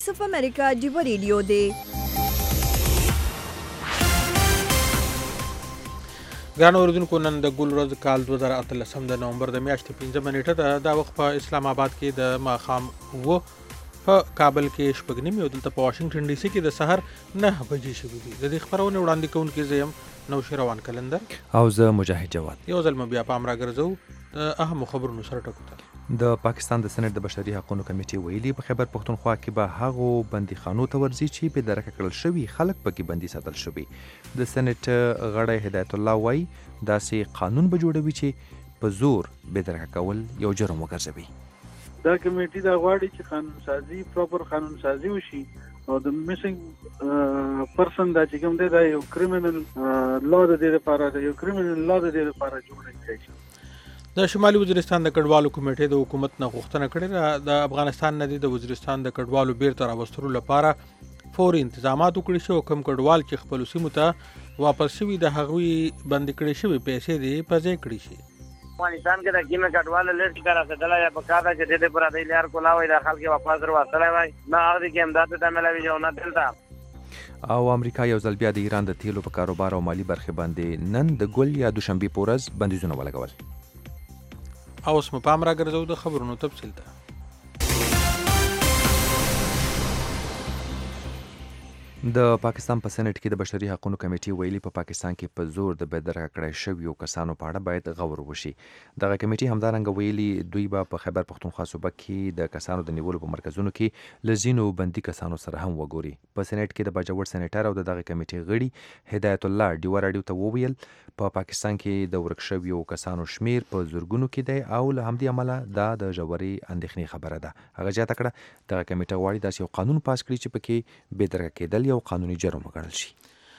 صف امریکا ډیو ریډیو دی. ګران اوریدونکو، نن د ګل ورځ کال 2018 د نومبر د میاشتې 15 نیټه ده. دا وخت په اسلام آباد کې د ماښام و، په کابل کې شپږ نیمې او دلته په واشنگټن ډي سي کې د سحر 9 بجې شوې دي. د دې خبرونه وړاندې کوونکي زه یم نوشیروان کلندر او زه مجاهد جواد. یو ځل مو بیا پام راګرځو د اهمو خبرونو سره ټکو ته. د پاکستان د سېنات د بشري حقوقو کمیټې ویلي په خیبر پښتونخوا کې به هغو بندیخانو ته ورځي چې بې درکه کړل شوي خلک پکې بندي ساتل شوي. د سېنات غړی هدایت الله وایي داسې قانون به جوړوي چې په زور بې درکه کول یو جرم وګرځوي. دا کمیټې دا غواړي چې قانون سازي پراپر قانون سازي وشي او د میسنګ پرسن دا چې کوم دی دا یو کریمینل لا د دې لپاره جوړ کړي شي. د شمالي وزیرستان د کډوالو کمیټې د حکومت نه غوښتنه کړې ده د افغانستان نه د وزیرستان د کډوالو بیرته راوستلو لپاره فوري انتظامات وکړي شي او کوم کډوال چې خپل سیمو ته واپس شوي د هغوی بندي کړي شوي پیسې دې په ځای کړي شي. افغانستان کې د کیمه کډوال لیست کرا سدلا یا بقاعده چې دې پر دې لار کولاوي د خلک واپس ورسره وای نه هغه کې امداد ته ملوي جو نه دلته. او امریکا یو ځل بیا د ایران د تیلو په کاروبار او مالی برخې باندې نن د ګل یا دوشنبه پورز بندیزونه ولګول. او اوس مو پام راګرځو د خبرونو تفصیل ته. د پاکستان په سېنات کې د بشري حقوقو کمیټې ویلي په پاکستان کې په زور د بې درکه کړای شویو کسانو په اړه باید غور وشي. دغه کمیټې همدارنګه ویلي دوی به په خیبر پښتونخوا صوبه کې د کسانو د نیولو په مرکزونو کې له ځینو بندي کسانو سره هم وګوري. په سېنات کې د باجوړ سېنیټر او دغه کمیټې غړي هدایت الله ډیو راډیو ته وویل په پاکستان کې د ورک شویو کسانو شمیر په زورګونو کې دی او له همدې امله دا د ژورې اندېښنې خبره ده. هغه زیاته کړه دغه کمیټه غواړي داسې یو قانون پاس کړي چې پکې بې درکه کېدل یو قانوني جرم وګڼل شي.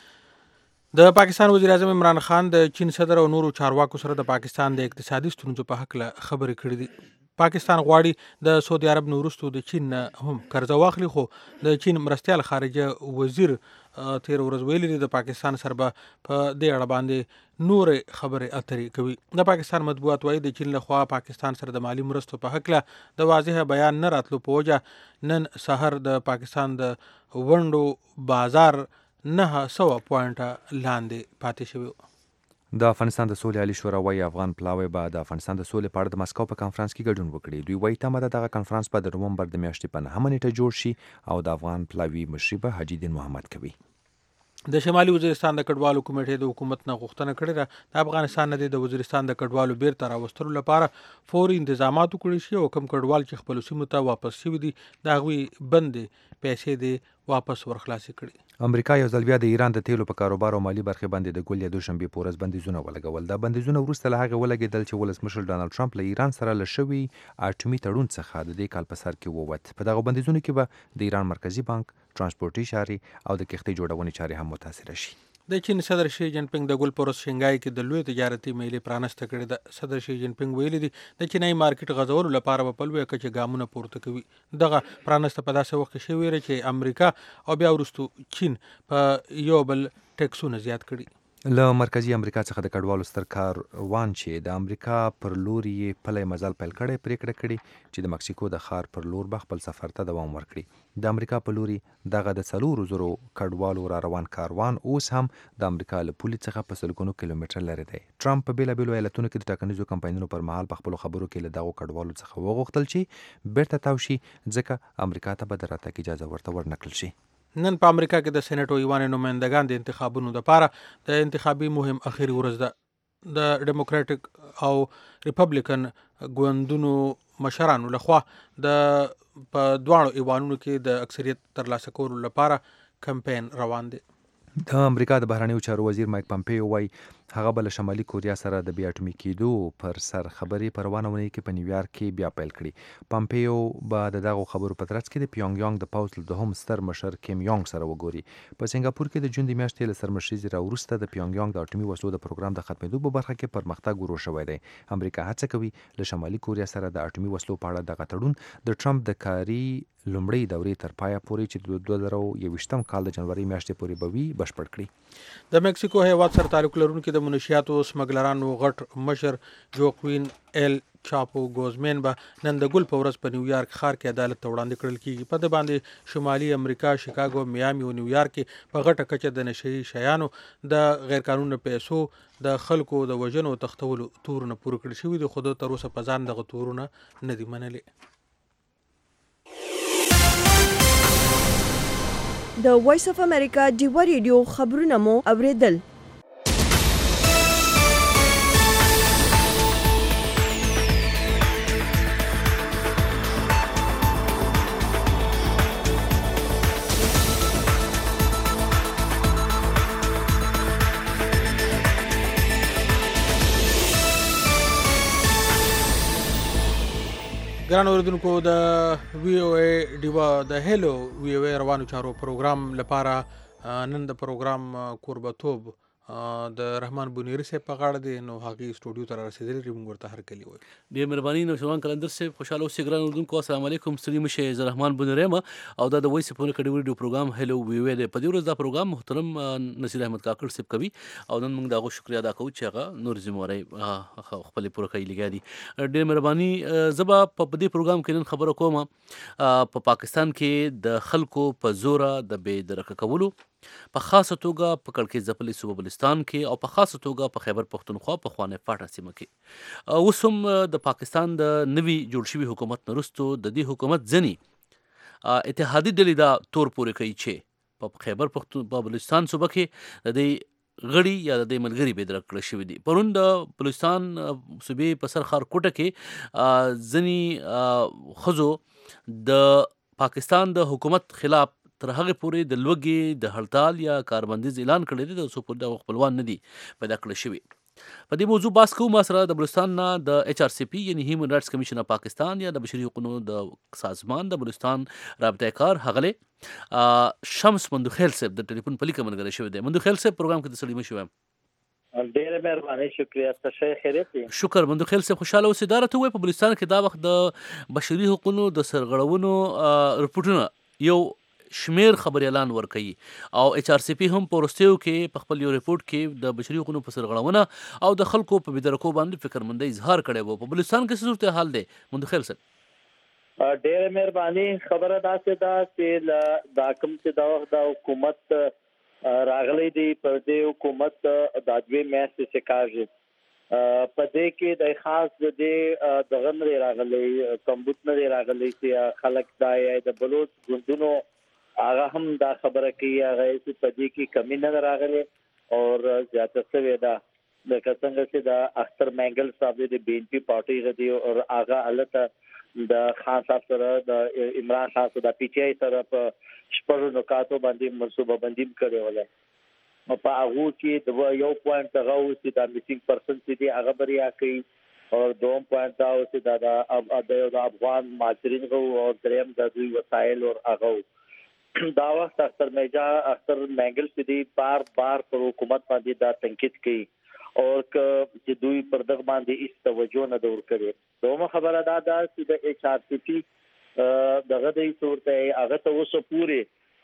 د پاکستان وزیر اعظم عمران خان د چین صدر او نورو چارواکو سره د پاکستان د اقتصادي ستونزو په حق له خبرې کړې دي. پاکستان غواړي د سعودي عرب نه وروسته د چین نه هم قرض واخلي، خو د چین مرستیال خارجه وزیر تیر ورځ ویلي دي د پاکستان سره به په دې اړه باندې نور خبرې اترې کوي. د پاکستان مطبوعات وایي د چین لخوا پاکستان سره د مالی مرستو په حق له د واضح بیان نه راتلو په وجه نن سحر د پاکستان د ونډو بازار 900 پوینټه لاندې پاتې شوی. د افغانستان د سولې عالی شورا وایي افغان پلاوی به د افغانستان د سولې په اړه د مسکو په کانفرنس کې ګډون وکړي. دوی وایي تمه ده دغه کانفرنس به د نومبر د میاشتې په 9 نیټه جوړ شي او د افغان پلاوی مشري به حاجي دین محمد کوي. د شمالي وزیرستان د کډوالو کمیټې د حکومت نه غوښتنه کړې ده د افغانستان نه د وزیرستان د کډوالو بیرته راوستلو لپاره فوري انتظامات وکړي شي او کوم کډوال چې خپل سیمو ته واپس شوي دي د هغوی بندې پیسې دې واپس ورخلاصې کړي. امریکا یو ځل بیا د ایران د تیلو په کاروبار او مالی برخې باندې د ګل یا دوشنبه پورز بندیزونه ولګول. دا بندیزونه وروسته له هغه ولګېدل چې ولسمشر ډانلډ ټرمپ له ایران سره له شوي اټومي تړون څخه د دې کال په سر کې ووت. په دغه بندیزونو کې به د ایران مرکزی بانک، ترانسپورتي چارې او د کښتۍ جوړونې چارې هم متاثره شي. د چین صدر شي جن پینګ د ګل پورس شنګای کې د لوی تجارتي میلې پرانسته کړې ده. صدر شي جن پینګ ویلي دي د چینای مارکیټ غځولو لپاره په لوی کچه ګامونه پورته کوي. دغه پرانسته په داسې وخت کې شوی چې امریکا او بیا وروسته چین په یو بل ټیکسونه زیات کړي. له مرکزی امریکا څخه د کډوالو ستر کاروان چې د امریکا پر لور یې پلی مزل پیل کړی پریکړه کړې چې د مکسیکو د ښار پر لور به خپل سفر ته دوام ورکړي. د امریکا په لوري دغه د 400 کډوالو را روان کاروان اوس هم د امریکا له پولې څخه په سلګونو کیلومتر لرې دی. ټرمپ په بیلابیلو ایالتونو کې د ټاکنیزو کمپاینونو پر مهال په خپلو خبرو کې له دغو کډوالو څخه وغوښتل چې بیرته تاو شي ځکه امریکا ته به د راتګ اجازه ورته ورنکړل شي. نن په امریکا کې د سېنات او ایوان نمائندگان د انتخابونو لپاره د انتخابي مهم اخیری ورځ ده. د ډیموکراټک او ریپبلیکن ګوندونو مشرانو لخوا د په دواړو ایوانونو کې د اکثریت ترلاسه کولو لپاره کمپاین روان دی. د امریکا د بهرنیو چارو وزیر مایک پامپیو وایي هغه به له شمالي کوریا سره د بیا اټومي کېدو پر سر خبرې په روانه اونۍ کې په نیویارک کې بیا پیل کړي. پامپیو به د دغو خبرو په ترڅ کې د پیونګ یانګ د پوځ له دوهم ستر مشر کیم یانګ سره وګوري. په سنګاپور کې د جون د میاشتې له سرمشریزې راوروسته د پیونګ یانګ د اټومي وسلو د پروګرام د ختمېدو په برخه کې پرمختګ ورو شوی دی. امریکا هڅه کوي له شمالي کوریا سره د اټومي وسلو په اړه دغه تړون د ټرمپ د کاري لومړی دورې تر پایه پورې چې د 2021 کال د جنوري میاشتې پورې به وي بشپړ کړي. د میکسیکو هیواد سره تعلق لرونکي د منشیاتو سمګلرانو غټ مشر جوکوین ایل چاپو ګوزمین به نن د ګل په ورځ په نیویارک ښار کې عدالت ته وړاندې کړل کیږي. په د باندې شمالي امریکا، شیکاګو، میامي او نیویارک کې په غټه کچه د نشهیي شیانو د غیر قانوني پیسو د خلکو د وژنو او تښتولو تورونه پوره کړل شوي دي، خو د تر اوسه په ځان دغه تورونه نه دي منلي. د وایس اف امریکا ډیوه ریډیو خبرونه مو اوریدل. ګران اوریدونکو، د وی او ای ډیوا د هلو وی او ای روانو چارو پروګرام لپاره نن د پروګرام کوربتوب د رحمان بونیری صاحب په غاړه دی، نو هغه سټوډیو ته رسیدلی دی، موږ ورته هرکلی وایو. ډېر مهرباني نوشوان کلندر صاحب، خوشحاله اوسئ ګران اردوونکو. السلام علیکم، ستړي مه شئ، زه رحمان بونیری یم او دا د وایس اف امریکا ډیو ریډیو پروګرام هلو وی او ای دی. په دې ورځ دا پروګرام محترم نصیر احمد کاکړ صاحب کوي او نن موږ د هغو شکریا ادا کوو چې هغه نور ذموارۍ خپلې پوره کوي لګیا دي. ډېر مهرباني. زه به په دې پروګرام کې نن خبره کوم په پاکستان کې د خلکو په زوره د بې درکه کولو، په خاصه توګه په کړکېچ ځپلي صوبه بلوچستان کې او په خاصه توګه په خیبر پښتونخوا په خوانی فاټا سیمه کې. اوس هم د پاکستان د نوي جوړ شوي حکومت نه وروستو د دې حکومت ځینې اتحادي ډلې دا تور پورې کوي چې په خیبر بلوچستان صوبه کې د دې غړي یا د دې ملګري بې درک کړل شوي دي. پرون د بلوچستان صوبې په سر ښارکوټه کې ځینې ښځو د پاکستان د حکومت خلاف تر هغه پورې د لوږې د هړتال یا کاربندیز اعلان کړی دی، د څو پورې د خپلوان نه دي پیدا کړل شوي. په دې موضوع بحث کوو. ما سره د بلوچستان نه د ایچ آر سی پی یعنی هیومن رایټس کمیشن اف پاکستان یا د بشري حقوقو د سازمان د بلوچستان رابطه کار ښاغلی شمس مندوخیل صاحب د ټلیفون په لیکه ملګری شوی دی. مندوخیل صاحب، پروګرام کې د سړي مه شویم. ډېره مهرباني، شکریه. څه خیریت دی؟ شکر. مندوخیل صاحب، خوشحاله اوسئ. دا راته ووایئ په بلوچستان کې دا وخت د بشري حقوقو د سرغړونو رپورټونه یو شمیر خبر اعلان ورکوي او ایچ آر سی پی هم په وروستیو کې په خپل یو ریپورټ کې د بشري حقوقو په سرغړونه او د خلکو په بېدرکو باندې فکرمندۍ اظهار کړی و. په بلوچستان کې څه صورتحال دی مندوخیل صاحب؟ ډېره مهرباني. خبره داسې ده چې دا کوم چې دا وخت د حکومت راغلی دی، پر دې حکومت دا 2 میاشتې چې کاږي، په دې کې د خاص د دې دغه نه راغلی کمبود نه راغلی چې خلک دا د بلوچ ګوندونو هغه هم دا خبره کوي هغه چې په دې کې کمی نه راغلی او زیاته شوې ده. لکه څنګه چې د اختر مینګل صاحب د بی ان پي پارټي غدي او هغه الته د خان صاحب سره د عمران خان سره د پی ټی آی سره په شپږ نکاتو باندې منصوبه بندي کړې وله. په هغه کې د یو پوینټ هغه چې د میټینګ پرسن چې دی هغه بریا کوي او دوم پوینټ دا چې د افغان ماجرین او دریم د دوی وسایل او هغه دا وخت اختر مینګل چې دی بار پر حکومت باندې دا تنقید کوي او چې دوی پر دغه باندې هیڅ توجه نه ور کړی. دومره خبره دا ده چې د ایچ آر سی پی دغه د صورت هغه ته اوسه پوری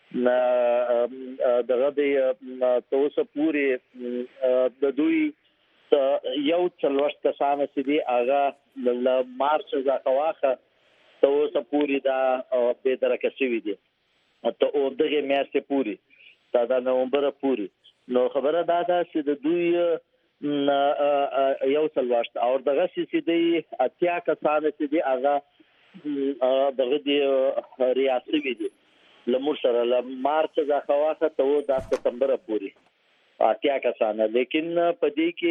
دغه د اوسه پوری د دوی یو چلوشت کسانه چې دی هغه د مارچ ځخواخه ته اوسه پوری دا به درکه شوی دی ته او دغه میاشتې پوری دا نومبر پوری. نو خبره دا ده چې د دوی یو چلوشت او دغه چې دی اتیا کسانه چې دی هغه دغه دی ریاستي دی لمر سره مارچ ځخواخه ته د سپتمبر پوری اتیا کسانه. لیکن په دې کې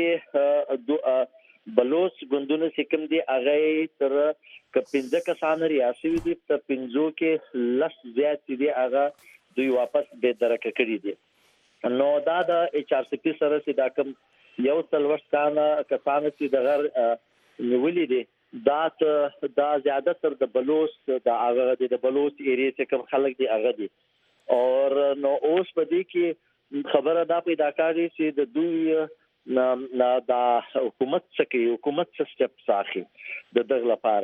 بلوچ ګوندونه سکم دی هغه تر کپنځه کسانه ریاستي دي، په پنځو کې لس زیات دي هغه دوی واپس به درکه کړی دي. نو دا د ایچ آر سی پی سره چې دا کوم یو څلوښت کسانه چې دغه نیولې دي دا زیاده تر د بلوچ د هغه د بلوچ ایریا چې کوم خلک دي هغه دي. او نو اوس په دې کې خبره دا پیدا کړي چې د دوی د حکومت څخه حکومت سټپ ساخي د دغه لپاره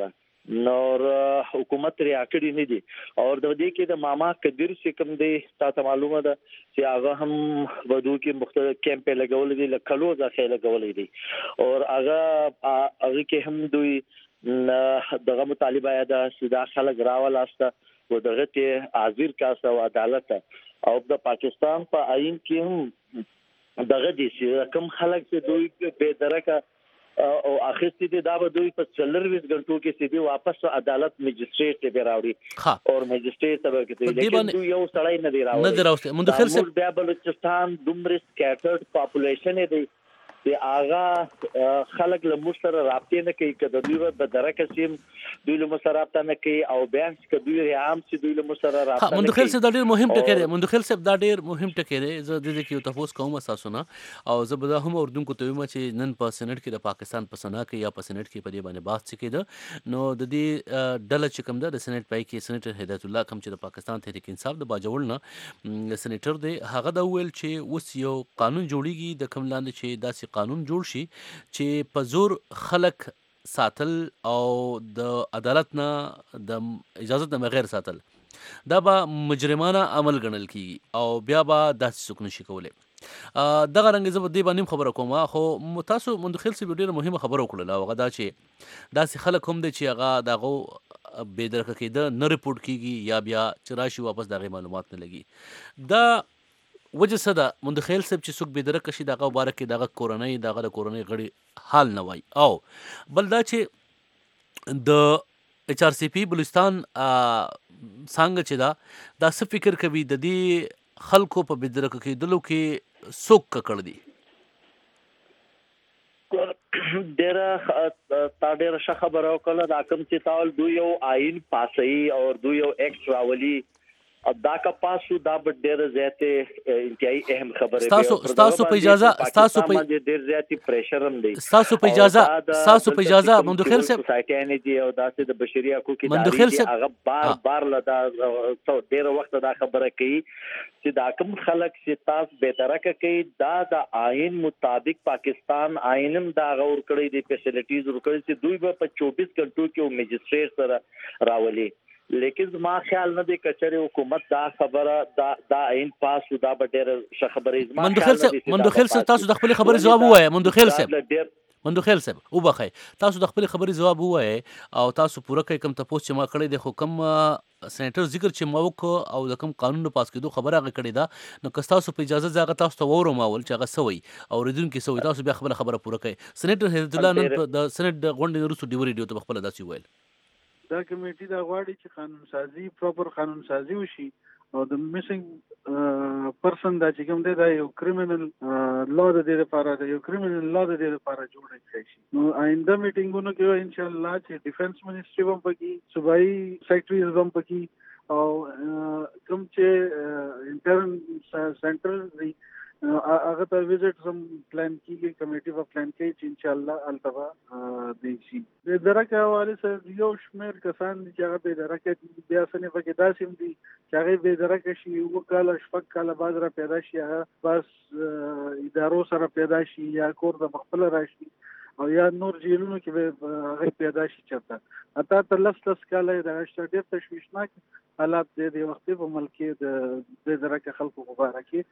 نور حکومت ریاکړی نه دي او د دې کې د ماما قدیر چې کوم دی تاسو معلومه ده چې هغه هم ودو کې مختلف کیمپ لګول دي لکلو ځخه لګول دي او هغه کې هم دوی دغه مطالبه ده چې دا خلک راول استه و دغه ته حاضر کاسه او عدالت او د پاکستان په آئین کې هم دغه دي چې کوم خلک چې دوی به درکه او اخستې دي دا به دوی په 24 غنټو کې سیدي واپس عدالت مجستریټ ته راوړي او مجستریټ ته کې لیکن دوی یو سړی نه دی راوړي مندخل صاحب بیا بلوچستان دومره سکیټرډ پاپولیشن دی چې هغه خلک له مشر رابطې نه کوي کله دوی به درکه سیم دوی له مشر رابطه نه کوي او بیا چې دوی عام چې دوی له مشر رابطه نه مندخل صاحب دا ډیر مهم ټکی دی مندخل صاحب دا ډیر مهم ټکی دی زه د دې کې تاسو کوم اساسونه او زه به هم اردوونکو ته وایم چې نن په سېنات کې د پاکستان په سنا کې یا په سېنات کې په دې باندې بحث کېده نو د دې ډله چې کوم ده د سېنات پای کې سېناتر هدایت الله کوم چې د پاکستان تحریک انصاف د باجوړ نه سېناتر دی هغه دا ویل چې اوس یو قانون جوړیږي د کوم لاندې چې داسې قانون جوړ شي چې په زور خلک ساتل او د عدالت نه د اجازه نه بغیر ساتل دا به مجرمانه عمل ګڼل کیږي او بیا به داسې څوک نشي کولی دغه رنګ زه دې باندې خبره کوم خو تاسو مندخل صاحب ډیره مهمه خبره وکړه هغه دا چې داسې خلک هم دي چې هغه دغه بې درکه کېده نه ریپورټ کیږي یا بیا چې راشي واپس دغه معلومات نه لګي دا وجه څه ده مندخیل صاحب چې څوک بې درکه شي دغه مبارک کې دغه کورنۍ د کورنۍ غړي حال نه وای او بل دا چې د HRCP بلوچستان څنګه چې دا څه فکر کوي د دې خلکو په بې درکه کېدلو کې څوک ککړ دي ډېره ښه خبره وکړه دا کوم چې تاسو دوی یو آئین پاسي او دوی یو ایکټ راولي دا کا پاسو دا ډېر زیاته انتهایی اهم خبره ده تاسو په اجازه تاسو په ډېر زیاتی پریشر هم دی تاسو په اجازه مندخل صاحب سوسایټي نه دی او داسې د بشري حقوقو ادارې هغه بار لدا ډېر وخت دا خبره کوي چې دا کوم خلک چې تاسو به درکه کوي دا د آئین مطابق پاکستان آئینم دا غور کړی دی فیسیلیټیز ورکړي چې دوی به په 24 غنټو کې مجستریټ سره راولي لیکن ما خیال نه دی کچره حکومت دا خبره دا عین پاس دا به ډېر ښه خبره مندخل صاحب تاسو د خپل خبرې جواب ووایئ مندخل صاحب وبخئ تاسو د خپل خبرې جواب ووایئ او تاسو پوره کوي کوم تاسو چې ما کړی دی خو کوم سېنټر ذکر چې ما وکړو او د کوم قانون پاس کېدو خبره هغه کړې ده نو که تاسو په اجازه ځای تاسو ته وورم اول چې هغه سوی او ریدونکو سوی تاسو بیا خبره پوره کوي سېنټر هدایت الله نن د سېنټ د غونډې وروسته ډیو ریډیو ته خپل داسې ویل دا کمیټي دا غواړي چې قانون سازي پراپر قانون سازي وشي او د میسنګ پرسن دا چې کوم دی دا یو کریمینل لا د دې لپاره دا یو کریمینل لا د دې لپاره جوړ شي نو آینده میټینګونو کې ان شاء الله چې ډیفنس منسټري هم پکې صوبایي سیکریټریز هم پکې او کوم چې انټرن سنټر دی هغه ته وزټ سم پلان کیږي کمیټي په پلان کې چې ان شاء الله التبا دی شي د درکه حواله سره یو شمیر کسان چې هغه به درکه بیا سنې پکې داسیم دي چې هغه به درکه شي یو کال شپږ کال بعد را پیدا شي هغه بس ادارو سره پیدا شي یا کور د خپل راشي او یا نور جیلونو کې به هغه پیدا شي چرته اته تر لس کال د اشتډیر تشویشناک حالات د وخت په ملک د درکه خلکو مبارکي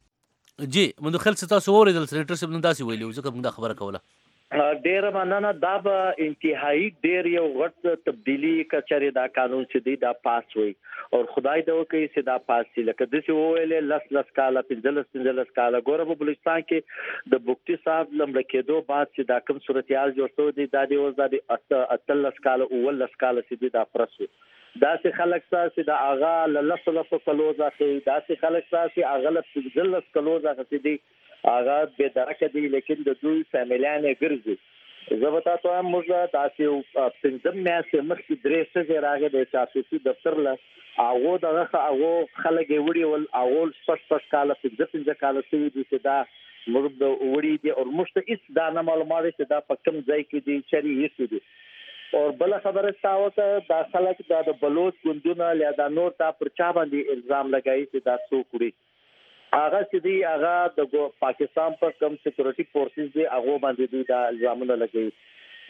جی مندخل تاسو اوریدل سېنټر صاحب نن داسې ویلي ځکه موږ دا خبره کوله ډېر مننه دا به انتهایی ډېر یو غټ تبدیلی کچره دا قانون چې دی دا پاس وي او خدای دا وکړي چې دا پاس شي لکه د څه ویلې لس کاله 15 کاله ګوره په بلوچستان کې د بوکتی صاحب لمړ کېدو بعد چې دا کوم صورتحال جوړ شو دی دا دی اوس د 18 کاله او 19 کاله چې دا پرسو دا سه خلک ساسي دا اغا لسلف کلوزا کې دا سه خلک ساسي اغا لسلف کلوزا کې دي اغا به درکه دي لیکن د دوی فامیلیانه ګرځي زبتا ته موږ داسې پنځم میاشتې مخکې درې څه راغی د چارسوسي دفتر له هغه دغه هغه خلک وړي ول اول سپش کاله 15 کاله سوي دي چې دا موږ د وړي دي او مشته هیڅ دا نه معلومات چې دا په کوم ځای کې دي چری هیڅ دي او بل خبره تاسو دا خلک د بلوچ ګوندونه له دا نور تا پر چا باندې الزام لګایي چې دا څوک کړي هغه چې دی هغه د پاکستان پر کم سکیورټي فورسز دی هغه باندې دی دا الزامونه لګایي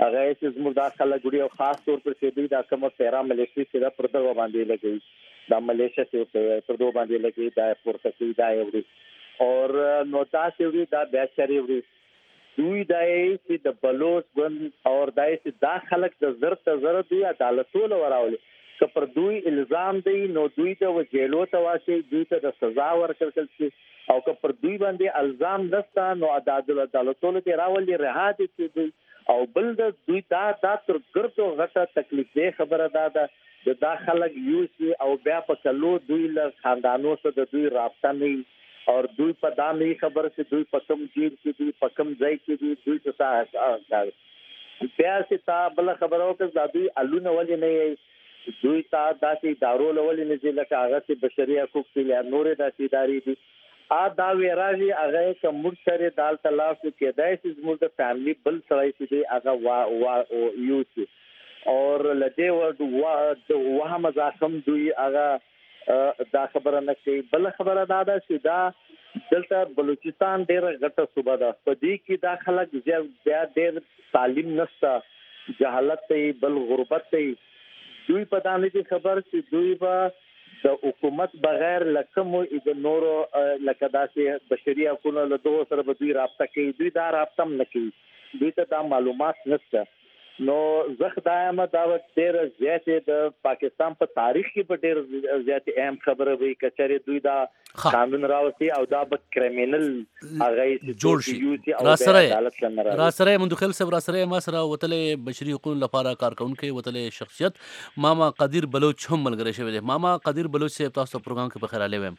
هغه چې زموږ د خلک ګړي او خاص طور پر چې دوی د کوم پیرا ملیشي چې د پردو باندې لګي د ملیشیا چې پردو باندې لګي دا پورته کوي دا یوري اور نو تاسو یوري دا بیاچاري یوري دوی دای چې د بلوچ ګوند اور دای چې دا خلک د زر دوی عدالتونه وراولي که پر دوی الزام دی نو دوی ته وجیلو ته واسي دوی ته د سزا ورکړل شي او که پر دوی باندې الزام نشته نو عدالتونه ته راولي رها دي چې او بل د دوی دا تر ګرځو غټه تکلیف دی خبره ده د داخلك یوسي او بیا په کلو دوی له خاندانو سره د دوی رابطه نه اور دوی په دامه خبر چې دوی په کوم جیل کې دوی په کوم ځای کې دوی څه تاسو بیا چې تا بل خبرو کې دوی الونه ولې نه دوی تا داسې دارو لولې نه چې لکه هغه چې بشري حقوق یا نورې داسې ادارې دي دا ویراجي هغه کوم سره دال تلاش کېدای چې زموږ د فیملی بل سړی چې هغه یوسي اور لدې ورته وهم زاخم دوی هغه دا خبره نه کوي بل خبره دا ده چې دا دلته بلوچستان ډېر غټه صوبه ده په دې کې دا خلک بیا ډېر تعلیم نشته جهالت ته بل غربت ته دوی په دانه کې خبر چې دوی به د حکومت بغیر لکمو د نورو لکه داسې بشري حقوقو له دوه سره به دوی رابطه کوي دوی دا رابطه نه کوي دوی ته دا معلومات نشته نو زه خدایم دا ډېر زیاتې د پاکستان په تاریخ کې په ډېر زیاتې اهم خبره وي کچره دوی دا قانون راوستي او دا به کریمینل هغه جوړ شي را سره مندخل صاحب را سره ما سره وتلې بشري حقوقو لپاره کارکونکو وتلې شخصیت ماما قدیر بلوچ هم ملګری شوی دی ماما قدیر بلوچ صاحب تاسو پروګرام کې په خیر علي ویم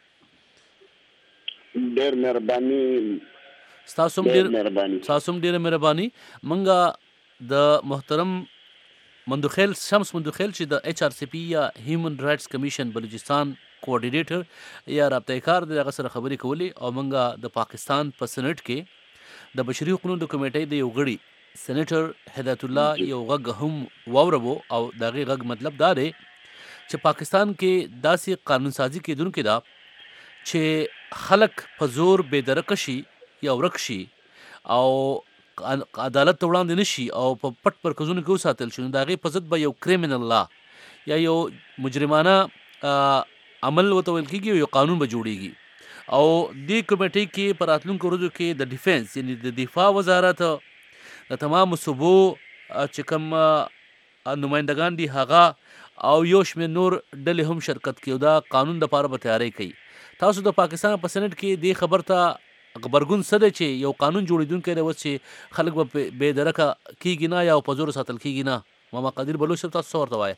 ډېر مهرباني تاسو ډېر مهرباني منګه د محترم مندخیل شمس مندخیل چې د ایچ آر سی پی یا هیومن رائټس کمیشن بلوچستان کوارډینیټر یا رابطه کار دغه سره خبرې کولې او منګه د پاکستان په سېنات کې د بشري حقوقو د کمیټې د یو غړي سېنیټر هدایت الله یو غږ هم واورو او دغه غږ مطلب دا دی چې پاکستان کې داسې قانون سازي کېدونکې ده چې خلک په زور بې درکه شي یا ورک شي او عدالت ته وړاندې نشي او په پټ مرکزونو کې وساتل شي نو د هغې په ضد به یو کریمینل لا یا یو مجرمانه عمل ورته ویل کېږي یو قانون به جوړیږي او دې کمیټې کې په راتلونکو ورځو کې د ډیفینس یعنی د دفاع وزارت د تمامو صوبو چې کوم نمایندګان دي هغه او یو شمېر نور ډلې هم شرکت کوي دا قانون دپاره به تیاری کوي تاسو د پاکستان په سېنټ کې دې خبر ته خبرګون څه دی چې یو قانون جوړېدونکی دی اوس چې خلک به بې درکه کېږي نه یا په زور ساتل کېږي نه ماما قدیر بلوچ صاحب تاسو څه ورته وایئ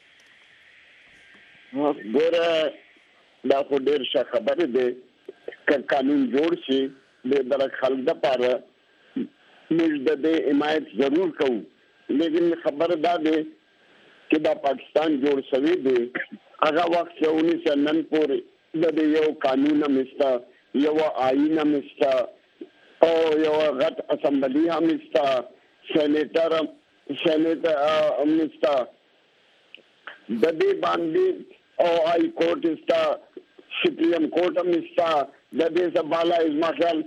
ګوره دا خو ډېر ښه خبرې دی که قانون جوړ شي د درک خلک دپاره موږ د دې حمایت ضرور کوو لیکن خبره دا دی چې دا پاکستان جوړ شوی دی هغه وخت چې 1999 پورې د دې یو قانون هم شته یو آئین هم شته او یو غټ اسمبلی هم شته سینیټر هم شته د دې باندې او هائی کورټ شته سپریم کورټ هم شته د دې څخه بالا ازما خیال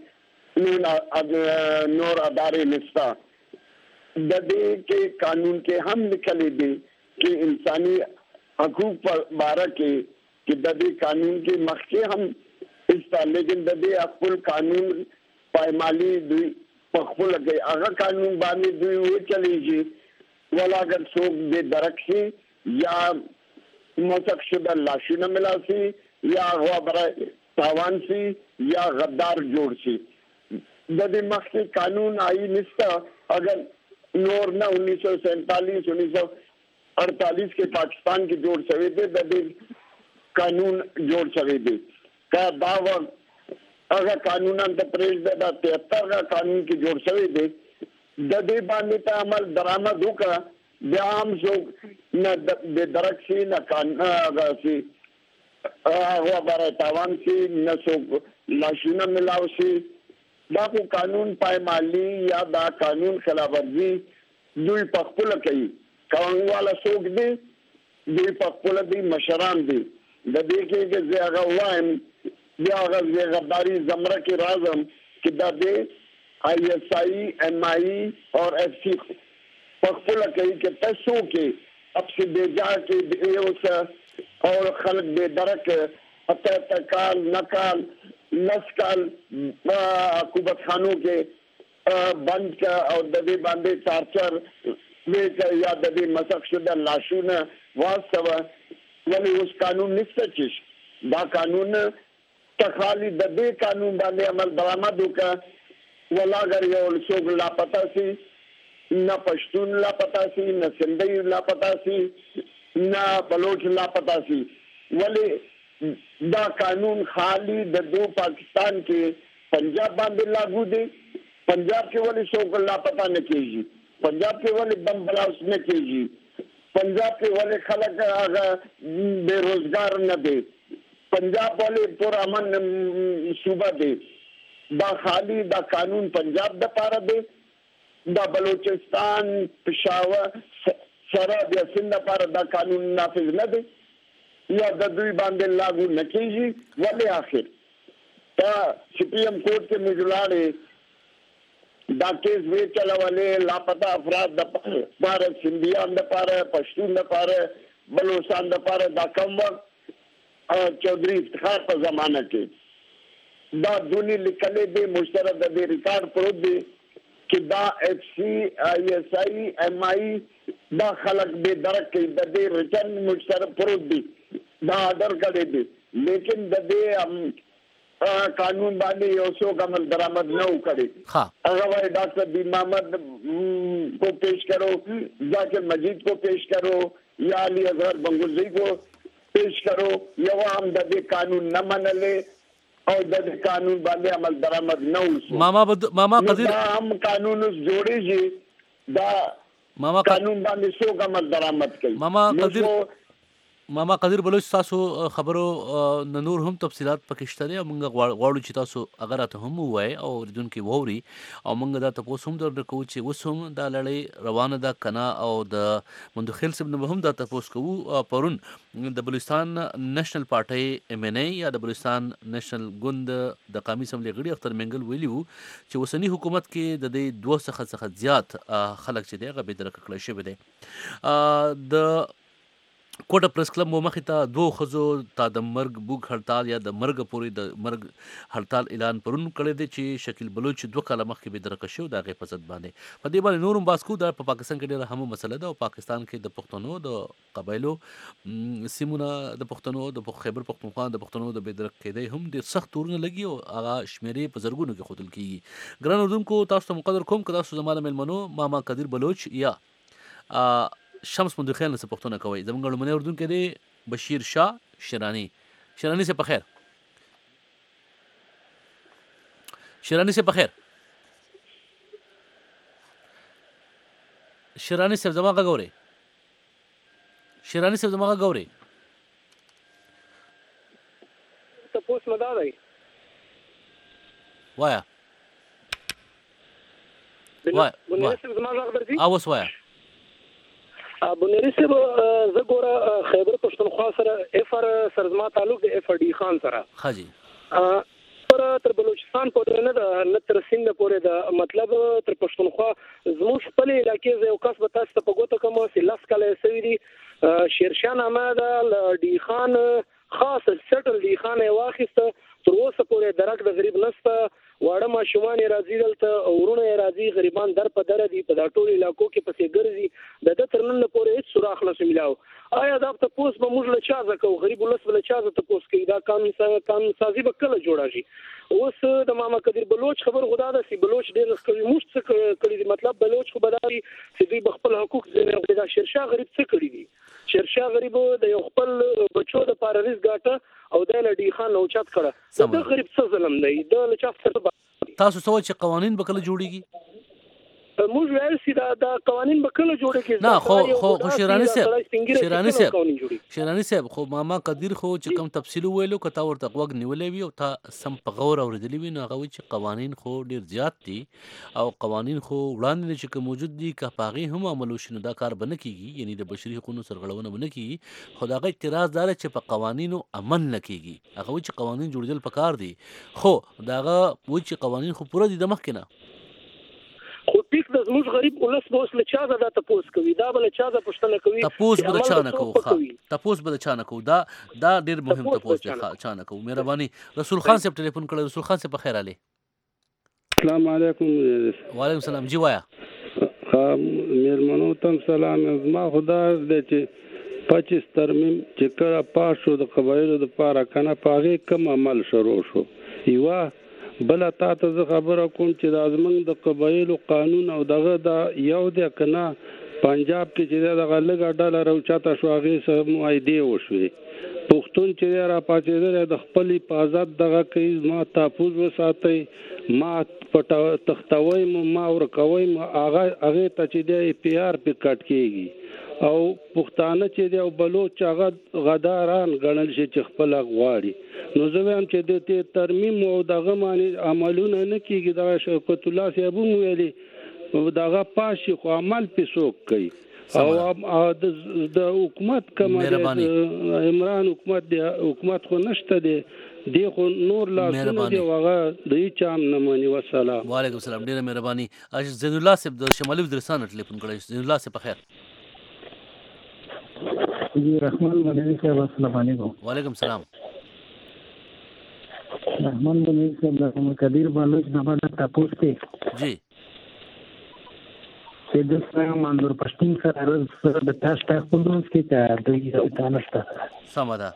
نور ادارې نشته د دې کې قانون کې هم لیکلي دي چې انساني حقوق پر باره کې د دې قانون کې مخکې هم استا لیکن د دې خپل قانون پایمالي دوی په خپل کې هغه قانون باندې دوی و چلیږي ولا اگر څوک دې درک شي یا موثق شده لاشونه ملاسي یا هوا برای تاوان شي یا غدار جوړ شي د دې مخکې قانون آئی نشته اگر نور نه 1947 1948 کې پاکستان کې جوړ شوی دی د دې قانون جوړ شوی دی کا دا هغه قانونان د پریزیدنت د 73 کا قانون کې جوړ شوی دی د دې باندې ته عمل درآمد وکړه بیا هم څوک نه د درک شي نه قانون هغه شي هغه برای تاوان شي نه څوک لاشونه ملاو شي دا خو قانون پایمالي یا دا قانون خلاف ورزي دوی په خپل کوي قانونواله څوک دی دوی په خپل دي مشران دي د دې کې چې هغه وایم بیا هغه غداري زمره کې راځم چې دا دې آئی ایس آئی ایم آئی اور ایف سی پخپله کوي چې تاسو کې اب سے بیجا کې اوس اور خلق بے درک اته کال نکال نسکال حکومت خانوں کے بند کا اور دبی باندھے چارچر یا دبی مسخ شدہ لاشونه واستوه ولی اوس قانون نشته چې دا قانون تخالی د دې قانون باندې عمل درآمد وکړه ولا اگر یو څوک لاپتا سي نه پښتون لاپتا سي نه سندي لاپتا سي نه بلوچ لاپتا سي ولی دا قانون خالی د دو پاکستان کې پنجاب باندې لاگو دی पंजाब के वाले शो को लापता न कीजिए पंजाब के वाले बम ब्लास्ट न कीजिए पंजाब के वाले खलक बेरोजगार न दे पंजाब वाले पुरअमन सूबा दे दा खाली दा कानून पंजाब दा पारा दे दा बलूचिस्तान पेशावर सरहद या सिंध पारा दा कानून नाफिज न दे या ददुई बांधे लागू न कीजिए वाले आखिर ता सुप्रीम कोर्ट के मुजलारे دا کیس وی چلولے لاپتا افراد د پاره سندیان د پاره پښتون د پاره بلوچستان د پاره دا کم چودھری افتخار په زمانہ کې دا دونی لیکلې دي مشترک د ریکارډ پروت دي چې دا اف سی آی ایس آی ایم آی دا خلق به درک کې د دې ریټرن مشترک پروت دي دا آرډر کړی دي لیکن د دې قانون باندې یو څو عمل درآمد نه وکړي هغه وايي ډاکټر بی محمد کو پیش کرو ذاکر مجید کو پیش کرو یا علی اظہر بنگوزی کو پیش کرو یو هم د دې قانون نه منلې او د دې قانون باندې عمل درآمد نه وشو ماما قدیر هم قانون جوړیږي دا ماما قانون باندې څو عمل درآمد کوي ماما قدیر بلوچ تاسو خبرو نور هم تفصيلات پکشته دي موږ غواړو چې تاسو اگر ته هم وای او ردونکو ووري او موږ دا تاسو هم درکو چې وسوم دا لړۍ روانه ده کنا او د مندخیل سب نه هم دا تاسو کوو پرون د بلوچستان نېشنل پارټي ام ان ای یا د بلوچستان نېشنل ګوند د قومي اسمبلی غړي اختر منګل ویلیو چې وسنی حکومت کې د دې 2 څخه زیات خلک چې دی غو بدر کړل شوی دی د کوټه پریس کلب مخې ته 2 خزو تا د مرګ بوګ هړتال یا د مرګ پورې د مرګ هړتال اعلان پرون کړی دی چې شکیل بلوچ 2 کاله مخکې به درک شو د غي فساد باندې په دې باندې نورم باسکو د پاکستان کې ډېر هم مسله ده او پاکستان کې د پښتنو د قبایلو سیمونه د پښتنو د خیبر پښتونخوا د پښتنو د بدرک کېدی هم ډېر سخت تورونه لګي او هغه شمیرې په زرګونو کې خودل کیږي ګران اردوونکو تاسو ته مقدر کوم که تاسو زموږ ملمنو ماما قدیر بلوچ یا شمس مندخیل نه پښتونه کوي زمونږ لمنه اردن کې دی بشیر شاه شیرانی سے بخیر شیرانی سے بخیر شیرانی سے زما غوري شیرانی سے زما غوري ته پوس مدا دی وایا بنیاد زما غږ درځي اوس وایا بنيري سب زګوره خیبر پښتونخوا سره افر سرزما تعلق د اف ډي خان سره حاجی پر تر بلوچستان پورې نه د تر سیند پورې د مطلب تر پښتونخوا زموږ خپل علاقې یو کس به تاسو په ګوته کوم چې لاس کله سوي دي شیرشان احمد ډي خان خاص سټل ډي خان واخیسته تر اوسه پورې درک د غریب نسته واړه ماشومان راځي دلته ورونه راځي غریبان در په در دي په دا ټول علاقو کې پسې ګرځي د ترنن پورې هیڅ سوراخ نه ملاو آیا دا ته پوس به موږ له چا زکو غریب ولس له چا ته پوس کوي دا قانون سازي به کله جوړا شي اوس د ماما قدیر بلوچ خبر خدا ده سی بلوچ ډېر ښکلي موږ څه کړی مطلب بلوچ خو بداري چې دوی خپل حقوق زنه دا شیرشاه غریب څه کړی دي شیرشاه غریب د یو خپل بچو د پاریس گاټه او د لډي خان اوچت کړه دا غریب څه ظلم دی د لچا څه تاسو سوچ چې قوانين به کله جوړیږي موږ ویل سي دا قوانين به کله جوړ کړي نه خو شیرانی صاحب خو ماما قدیر خو چې کوم تفصیل ویلو کته ورته وګ نیولې وي او تا سم په غور اوریدلې وي نو هغه چې قوانين خو ډیر زیات دي او قوانين خو وړاندې چې موجود دي که پاغي هم عمل وشي نو دا کار بنه کیږي یعنی د بشري حقوقو سرغړونه بنه کیږي خو دا غي اعتراض دار چې په قوانینو عمل نه کیږي هغه چې قوانين جوړول پکار دي خو داغه و چې قوانين خو پوره دي د مخ کنه خو ټیک اوس د زموږ غریب ولس به اوس له چا دا تپوس کوي دا به له چا دا پوښتنه کوي تپوس به چا نه کوو تپوس به چا نه کوو دا ډیر مهم تپوس دی چا نه کوو مهرباني رسول خان صاحب ټلیفون کړی رسول خان صاحب په خیر علي السلام علیکم وعلیکم السلام جی وایا میرمنو تم سلام زما خدا دې چې 25 ترمیم چې کله پاس شو د قبایلو د پاره کنه پاغه کم عمل شروع شو یوا بل تا ته خبره کوم چې د ازمن د قبایلو قانون او دغه د یو د کنه پنجاب کې چې دغه لګا ډالر او چاته شو هغه سم ایډیا وشوي پښتون چې را پاتې د خپل حفاظت دغه کوي ما تحفظ وساتي ما پټ تختوي ما ورکوي هغه ته چې د پی آر په کټ کېږي او پښتانه چې دی او بلوچ هغه غداران ګڼل شي چې خپل غواړي نو زه وایم چې د ترمیم او دغه معنی عملونه نه کیږي د شوکت الله صاحب ویلي دغه پاشي خو عمل پسوک کوي او د حکومت کوم عمران حکومت خو نشته دی خو نور لاسونه دی هغه د چام نه مانی والسلام وعلیکم السلام ډیره مهرباني زین الله صاحب د شمالي وزیرستان ټلیفون کړی زین الله صاحب بخیر جی رحمان مدنی صاحب السلام علیکم وعلیکم السلام رحمان مدنی صاحب د قدیر بالوچ نه باندې تاسو ته جی چې د څنګه منظور پښتون سره د تاسو ته خپلون کې ته د دانشته سمدا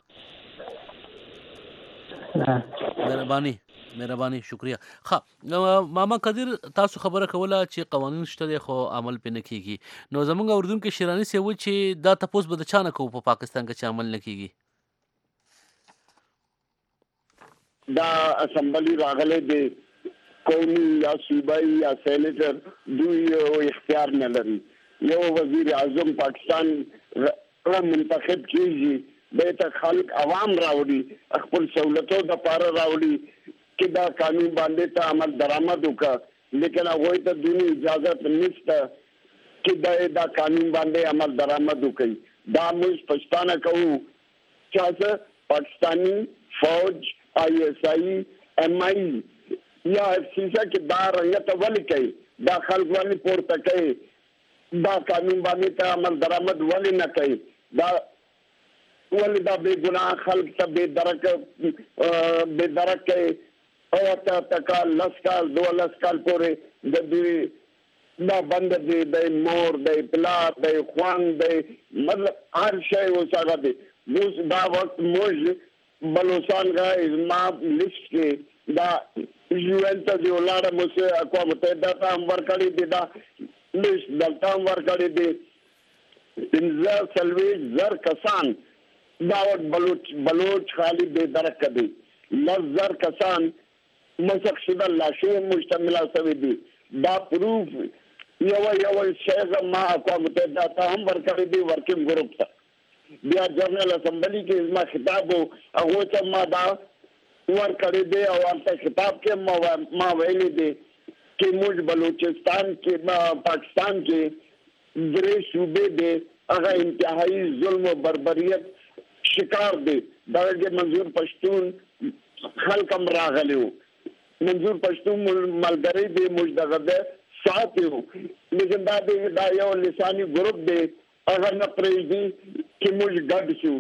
مهرباني شکریا ښه ماما قدیر تاسو خبره کوله چې قوانین شته خو عمل پې نه کیږي نو زمونږ اردوونکو شیرانی سی و چې دا تپوس به د چا نه کوو په پاکستان کې چې عمل نه کیږي دا اسمبلی راغله د قومي یا صوبایي یا سینیټر دوی اختیار نه لري یو وزیر اعظم پاکستان منتخب کیږي به ته خلک عوام راوړي خپل سہولتو د پاره راوړي چې دا قانون باندې ته عمل درآمد وکړه لیکن هغه ته دونی اجازه نشته چې دا قانون باندې عمل درآمد وکړي دا موږ پښتانه کوو چې پاکستانی فوج آئی ایس آئی ایم آئی یا اف سی کې دا رنګ ول کوي دا خلک ولې پورته کوي دا قانون باندې ته عمل درآمد ولې نه کوي دا ولې دا بے ګناه خلک ته بے درک او تا لسکال 2 لسکال پورې د دې دا بند دی د مور د پلار د خوان د مطلب هر شی وسره دی موږ دا وخت موږ بلوچستان کا ازما لیست کې دا یوان ته دی ولاړه موږ اقوام متحده ته هم ورکړی دی دا لیست دلته هم ورکړی دی انزا سلوی زر کسان داوت بلوچ خالی بے درک دی لزر کسان مسخ شدہ لاشیں مشتملہ سوی دی دا پروف یو شیخ ما اقوام متحدہ تا ہم ورکڑی دی ورکنگ گروپ تا بیا جنرل اسمبلی کی ازما خطاب ہو اگوچا ما دا ورکڑی دی اوانتا خطاب کے ما ویلی دی کہ مجھ بلوچستان کے پاکستان کے درے صوبے دے اگر انتہائی ظلم و بربریت شکار دی دغه منظور پښتون خلکم راغلیو منظور پښتون ملګری دی مجدغه ده ساتیو لیکن دا یو لسانی ګروپ دی هغه نه پرېږدي چې موږ ګډ شو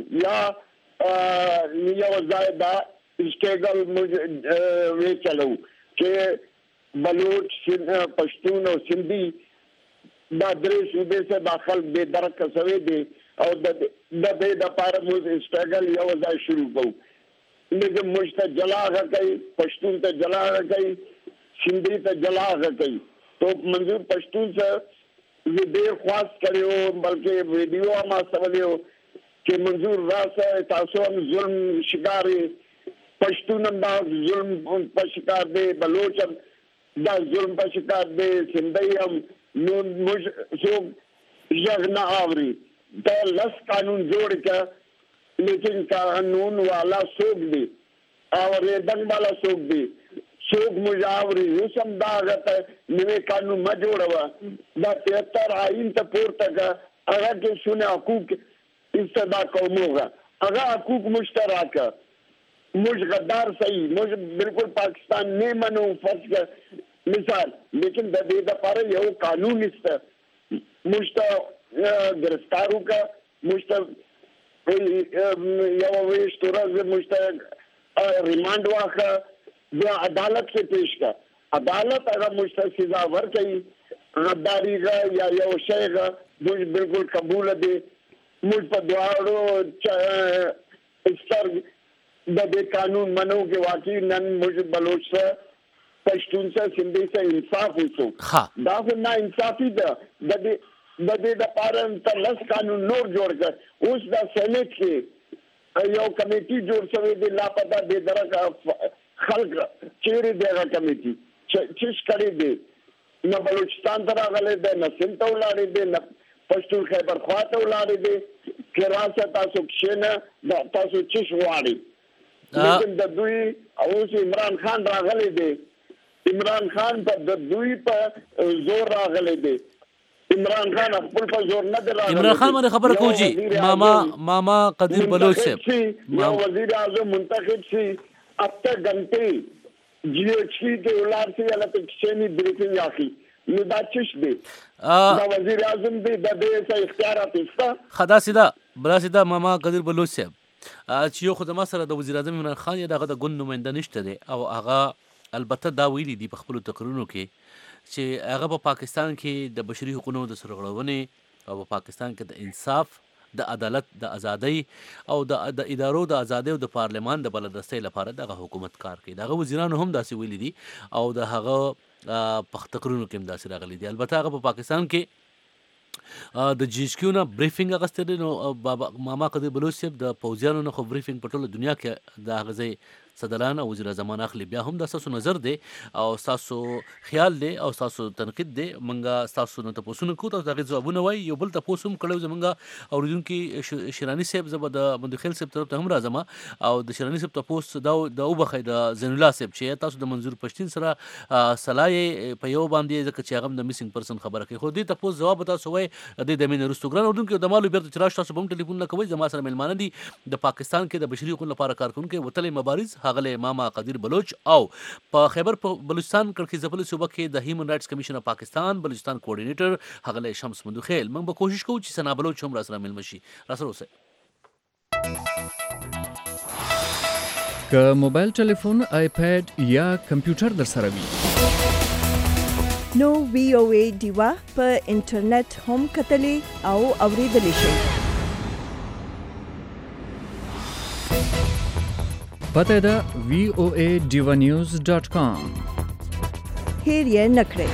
یا یو ځای دا اسټیګل موږ وی چلو چې بلوچ پښتون او سندھی دا درې صوبې سے داخل بے درک سوي دي او د دې د پاره موږ اسټرګل یو ځای شروع کوو لیکن موږ ته جلا کوي پښتون ته جلا کوي سندھی ته جلا کوي تو منظور پښتون سره زه ډېر خواست کړو بلکې ویډیو ما سوالو چې منظور راسه تاسو هم ظلم شکاري پښتون هم دا ظلم په شکار دی بلوچ دا ظلم په شکار دی سندھی هم نو موږ څوک ژغ نه اوري دا لس قانون جوړ کا لیکن قانون والا سوق دی اور دنگ والا سوق دی سوق مجاوری یوسم دا غته نوې قانون ما جوړوا دا 73 آئین ته پورته کا هغه کې شونه حقوق استدا قوموغه هغه حقوق مشترک موږ غدار صحیح موږ بالکل پاکستان نه منو فرض مثال لیکن د دې لپاره یو قانون نشته مشته گرفتارو کا مشته یو ویشتوره مشته ریمانډ واخه بیا عدالت کې پیش کا عدالت هغه مشته سزا ورکړي غداری کا یا یو شی کا موږ بالکل قبول دي موږ په دواړو استر د دې قانون منو کې واقعي نن موږ بلوچ سره پښتون سره سندي سره انصاف وکړو دا خو نه انصافي ده د دې د پاره ته لس قانون نور جوړ کړ اوس د سېنات کې یو کمیټي جوړ شوی دی لاپتا دې درکه خلک چیرې دغه کمیټي چې کړي دي نو بلوچستان ته راغلي دي نه سند ته ولاړې دي نه پښتون خیبر خوا ته ولاړې دي کراسه تاسو کښنه تاسو چې شواري لیکن د دوی اوس عمران خان راغلي دي عمران خان په د دوی په زور راغلي دي عمران خان خپل په زور نه دی راغلی عمران خان باندې خبره کوم چې ماما قدیر بلوچ صاحب وزیر اعظم منتخب سی 8 घंटे GHQ के उलार से अलग एक्सचेंज ब्रीफिंग आखी نو دا چش دی دا وزیر اعظم دی د دې څه اختیارات استا خدا سیدا بلا سیدا ماما قدیر بلوچ صاحب چې یو خدمات سره د وزیر اعظم عمران خان یا دغه د ګوند نماینده نشته دی او هغه البته دا ویلي دی په خپل تقریرونو کې چې هغه په پاکستان کې د بشري حقوقو د سرغړونې او په پاکستان کې د انصاف د عدالت د ازادۍ او د ادارو د ازادۍ او د پارلمان د بلدستۍ لپاره دغه حکومت کار کوي دغه وزیرانو هم داسې ویلي دي او د هغه په تقریرونو کې هم داسې راغلي دي البته هغه په پاکستان کې د GHQ نه بریفینګ اغستې دي نو بابا ماما قدیر بلوچ صاحب د پوځیانو نه خو بریفینګ په ټوله دنیا کې د هغه ځای صدران او وزیر اعظم اخلي بیا هم د تاسو نظر دی او تاسو خیال دی او تاسو تنقید دی منګه تاسو نو تاسو کو تاسو دغه ځوابونه وای یو بل تاسو هم کړو زمونږه اوریدونکو شیرانی صاحب زبر د مندخیل صاحب طرف ته هم راځم او د شیرانی صاحب تاسو د وبخې د زین الله صاحب چې تاسو د منظور پښتين سره صلاح په یو باندې ځکه چې هغه د میسنګ پرسن خبره کوي خو دې تاسو جواب تاسو وای د مين رستګران اوردونکو د مالو بیرته چراش تاسو هم ټلیفون نه کوي زما سره ملمانه دي د پاکستان کې د بشري حقوقو لپاره کارکونکو وتلې مبارز هغه ماما قدیر بلوچ او په خیبر بلوچستان کړکۍ ځپلو صوبه کې د هیومن رائټس کمیشن اف پاکستان بلوچستان کوارډینیټر هغه شمس مندخیل موږ به کوشش کوو چې سنا بلوچ هم را سره ملمه شي را سره اوسئ که موبایل ټلیفون آیپاد یا کمپیوټر در سره وي نو VOA دیوا په انټرنیټ هم کتلې او اوریدلې شئ پته ده voaDivanews.com هیر یې نکړئ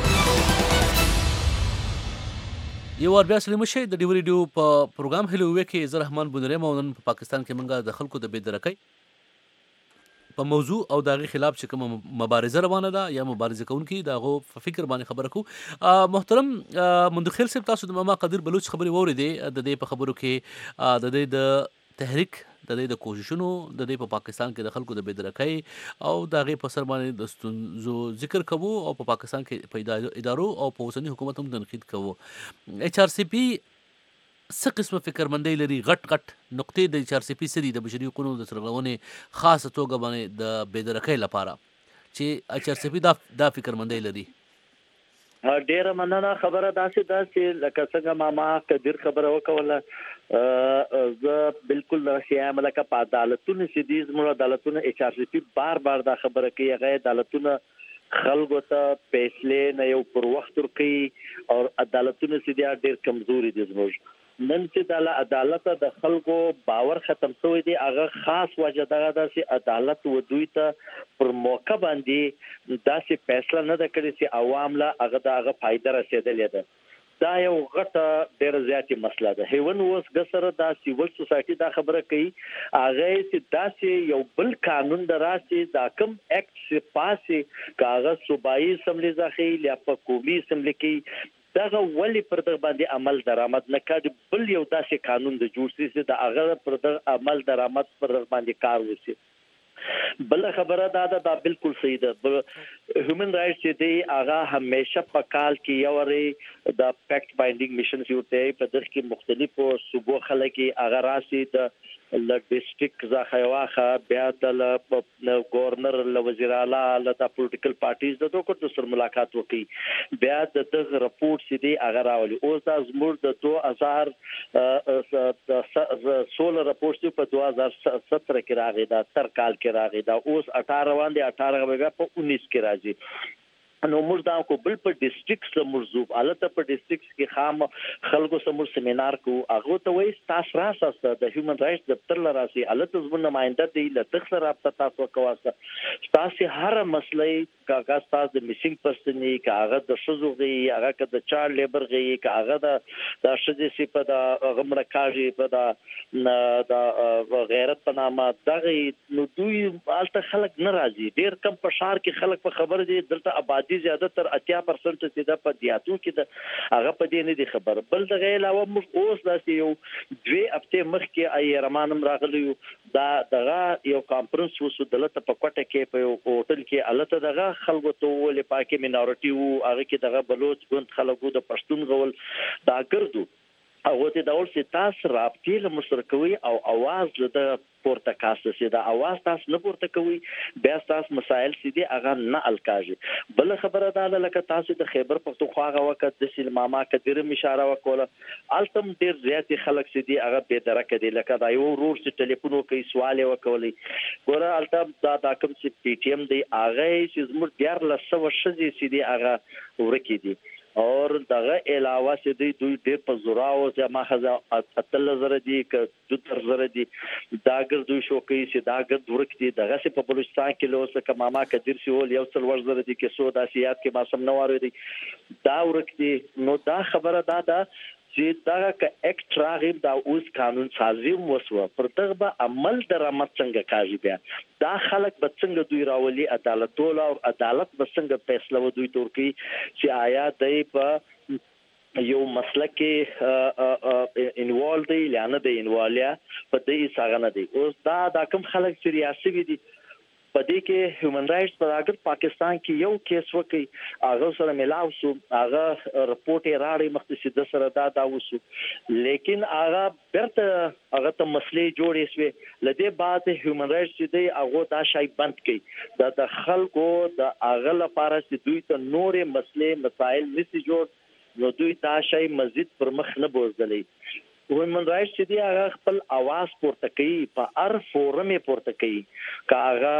یو ور بیا سلیم شي د ډیو ریډیو په پروګرام هلو وی کې زه رحمان بونری مونن په پاکستان کې منګه د خلکو د بيدرکۍ په موضوع او دغه خلاف چې کوم مبارزه روانه ده یا مبارزه کوونکي دغه فکر باندې خبره کو محترم مندخیل صاحب تاسو د ماما قدیر بلوچ خبري وریدي د دې په خبرو کې د دې د تحریک د دې د کوششونو د دې په پاکستان کې د خلکو د بيدرکۍ او دغه په سر باندې د ستونزو ذکر کوو او په پاکستان کې پیدا ادارو او په اوسنی حکومت هم تنقید کوو HRCP څه قسمه فکرمندۍ لري غټ نقطې د HRCP سری د بشري حقوقو د سرغړونې خاصه توګه باندې د بيدرکۍ لپاره چې HRCP دا فکرمندۍ لري ډیره مننه خبره داسې ده چې لکه څنګه ماما قدیر خبره وکوله زه بالکل راځم لکه په عدالتونو چې دي زموږ عدالتونو HRCP بار دا خبره کوي هغه عدالتونو خلکو ته فیصله نه یو پر وخت ورکوي او عدالتونو چې دي ډېر کمزوري دي زموږ نن چې د عدالت د خلکو باور ختم شوی دی هغه خاص وجه دغه ده چې عدالت و دوی ته پر موقع باندې داسې فیصله نه ده کړې چې عوام له هغه دغه فائدہ رسیدلې ده دا یو غټه ډېر زیاتې مسله ده هیون اوس غسر دا سیول سوسایټي دا خبره کوي هغه چې داسې یو بل قانون دراسي دا کم اکټ پاسي کاغذ صوبایي اسمبلی ځخې یا په قومي اسمبلی کې دغه ولی پر دغه باندې عمل درآمد نه کړي بل یو داسې قانون د جوړ شي چې د هغه پر دغه عمل درآمد پر دغه باندې کار وشي بل خبره دا بالکل صحیح ده هیومن رائټس چې دی هغه همیشه په کال کې یو ری د فیکټ بایندینګ میشن جوړته په دغه کې مختلفو صوبو خلک هغه راشي د ل ډیسټریکټ ځخایواخه بیا د گورنر ل وزیر اعلی ل د پولیټیکل پارټیز د دوه کوټ سره ملاقات وکړي بیا د رپورټ سي دي هغه راولي اوس د زموږ د 2016 رپورټ په 2017 کې راغی دا تر کال کې راغی دا اوس 18 روان دي 18 بیا په 19 کې راځي نو موږ دا کو بل په ډیسټریکټ سمرزوب الته په ډیسټریکټ کې خام خلکو سمور سیمینار کو هغه ته وایي تاسو راسته د هیومن رائټس دفتر لراسي الته زموږ نمائنده دی لته سره رابطه تاسو کواسته تاسو هر مسلې کاغذ تاسو د میسینګ پرسن کاغذ د شذو غي هغه د چار لیبر غي کاغذ د شذې سی په د غمړه کاږي په د غیرت په نامه دغه نو دوی الته خلک ناراضي ډیر کم په شهر کې خلک په خبر دي دلته آبادی زیاده تر 80% چې د په دیاتو کې د هغه په دې نه دي خبر بل دغه علاوه موږ اوس داسې یو 2 هفته مخکې ایرمانم راغلی دا دغه یو کانفرنس وسو دلته په کوټه کې په هوټل کې الته دغه خلکو ته ولې پاکي مینورټي وو هغه کې دغه بلوچ ګوند خلکو د پښتون غول دا ګرځو هغه ته د اول سي تاسو رابطې له مشرکوي او आवाज له پورته کاسته سي دا आवाज تاسو نه پورته کوي بیا تاسو مسائل سي دي هغه نه الکاږي بل خبره ده لکه تاسو د خیبر پختونخوا هغه وخت د سلماما کدیر اشاره وکوله التم ډیر زیات خلک سي دي هغه به درکه دي لکه دا یو ورور چې ټلیفون کوي سوال وکولي ګوره التم دا کوم چې پی ټی ایم دی هغه چې زموږ ډیر لسو شذي سي دي هغه ورکی دي اور دغه علاوه چې دوی ډېر په زوراو چې ماخذ اتل زره دي ک 2000 دي داګر دوی شو کوي چې داګر ورکتي دغه چې په بلوچستان کې لوسه ک ماما کدیر سی ول یو څل ورزره دي کې سو داسيات کې ما سم نواره دي دا ورکتي نو دا خبره دا چې دا ک ایکسترا غیب دا اوس قانون سازي وسوه پر دغه به عمل درآمد څنګه کوي بیا دا خلک به څنګه دوی راولي عدالت ټول او عدالت به څنګه فیصله و دوی تور کوي چې آیا دای په یو مسله کې انوالو دی لانه دی انوالیا په دې څنګه نه دی اوس دا کوم خلک چې ریاسي دي په دې کې هیومن رائټس پر اگر پاکستان کې یو کیس وکي هغه سره ملاو شو هغه رپورټ یې راړي مختصي د سره دا وسو لیکن هغه برته هغه ته مسلې جوړې شوې لدې بعد هیومن رائټس دې هغه دا شای بند کړي د خلکو د هغه لپاره چې دوی ته نورې مسلې مسائل نشي جوړ نو دوی دا شای مزید پر مخ نه بوزدلې هیومن رائټس چې دی هغه خپل आवाज پورته کوي په هر فورم پورته کوي کاغه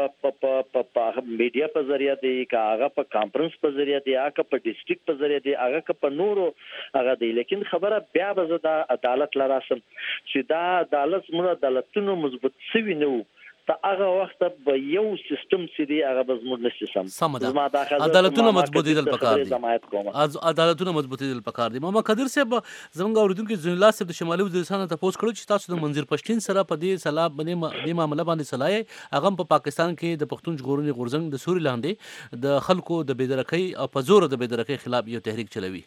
په میډیا په ذریعہ دی کاغه په کانفرنس په ذریعہ دی هغه په ډیسټریکټ په ذریعہ دی هغه په نورو هغه دی لیکن خبره بیا به زدا عدالت لراسم چې دا عدالت موږ عدالتونو مضبوط سوي نه ته هغه وخت به یو سیستم چې دی هغه به زموږ نشي سم عدالتونه مضبوطیدل پکار دي عدالتونه مضبوطیدل پکار دي محمد قادر صاحب زمونږ اوریدونکو زین الله صاحب د شمالي وزیرستان ته پوسټ کړو چې تاسو د منظر پښتين سره په دې سلام باندې معاملې باندې صلاح هغه په پاکستان کې د پښتون ژغورنې غورځنګ د سوري لاندې د خلکو د بېدرکۍ او په زور د بېدرکۍ خلاف یو تحریک چلوي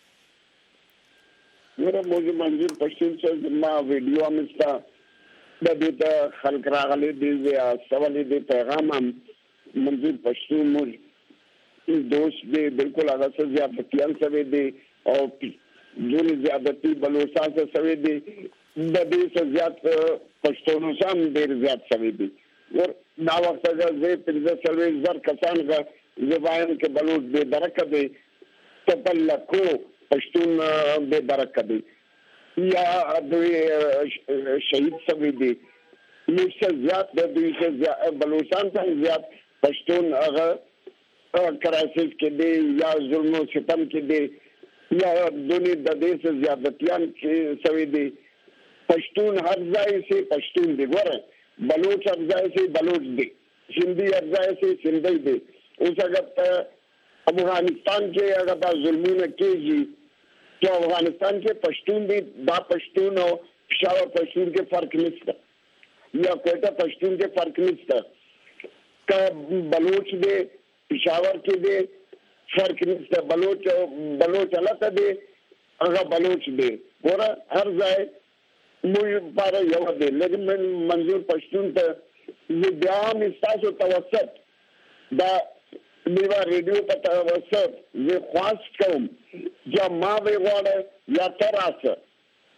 میرا موضوع منظر پښتين سره ما ویډیو امستا د دې خلک راغلي دي یا سوال دي پیغام هم منظور پښتون مو دوست دي بالکل هغه څه زیاتیان سوي دي او ځینې زیاتې بلوچستان څخه سوي دي د دې څه زیات پښتون سم ډېر زیات سوي دي ور دا وخت هغه زه 15,000 کسان غا زباین کې بلوچ به درکه دي په لکو پښتون به درکه دي یا دوی شهید سوي دي نشه زیات د دوی څخه بلوچستان څخه زیات پښتون هغه کرایسس کې دي یا ظلم او ستم کې دي یا دونی د دې څخه زیاتیان کې سوي دي پښتون هر ځای سي پښتون دي ګوره بلوچ هر ځای سي بلوچ دي سندي هر ځای سي سندي دي اوس هغه افغانستان کې هغه د ظلمونه کېږي تو افغانستان کې پښتون دي دا پښتون او پېښور پښتون کې فرق نشته یا کوټه پښتون کې فرق نشته کا بلوچ دي پېښور کې دي فرق نشته بلوچ علاقه دي هغه بلوچ دي ګوره هر ځای مو پر یو دي لیکن منظور پښتون ته بیا مستاسو توسط دا میوا ریډیو په توسط زه خواست کوم چې ما به غواړم یا تراسه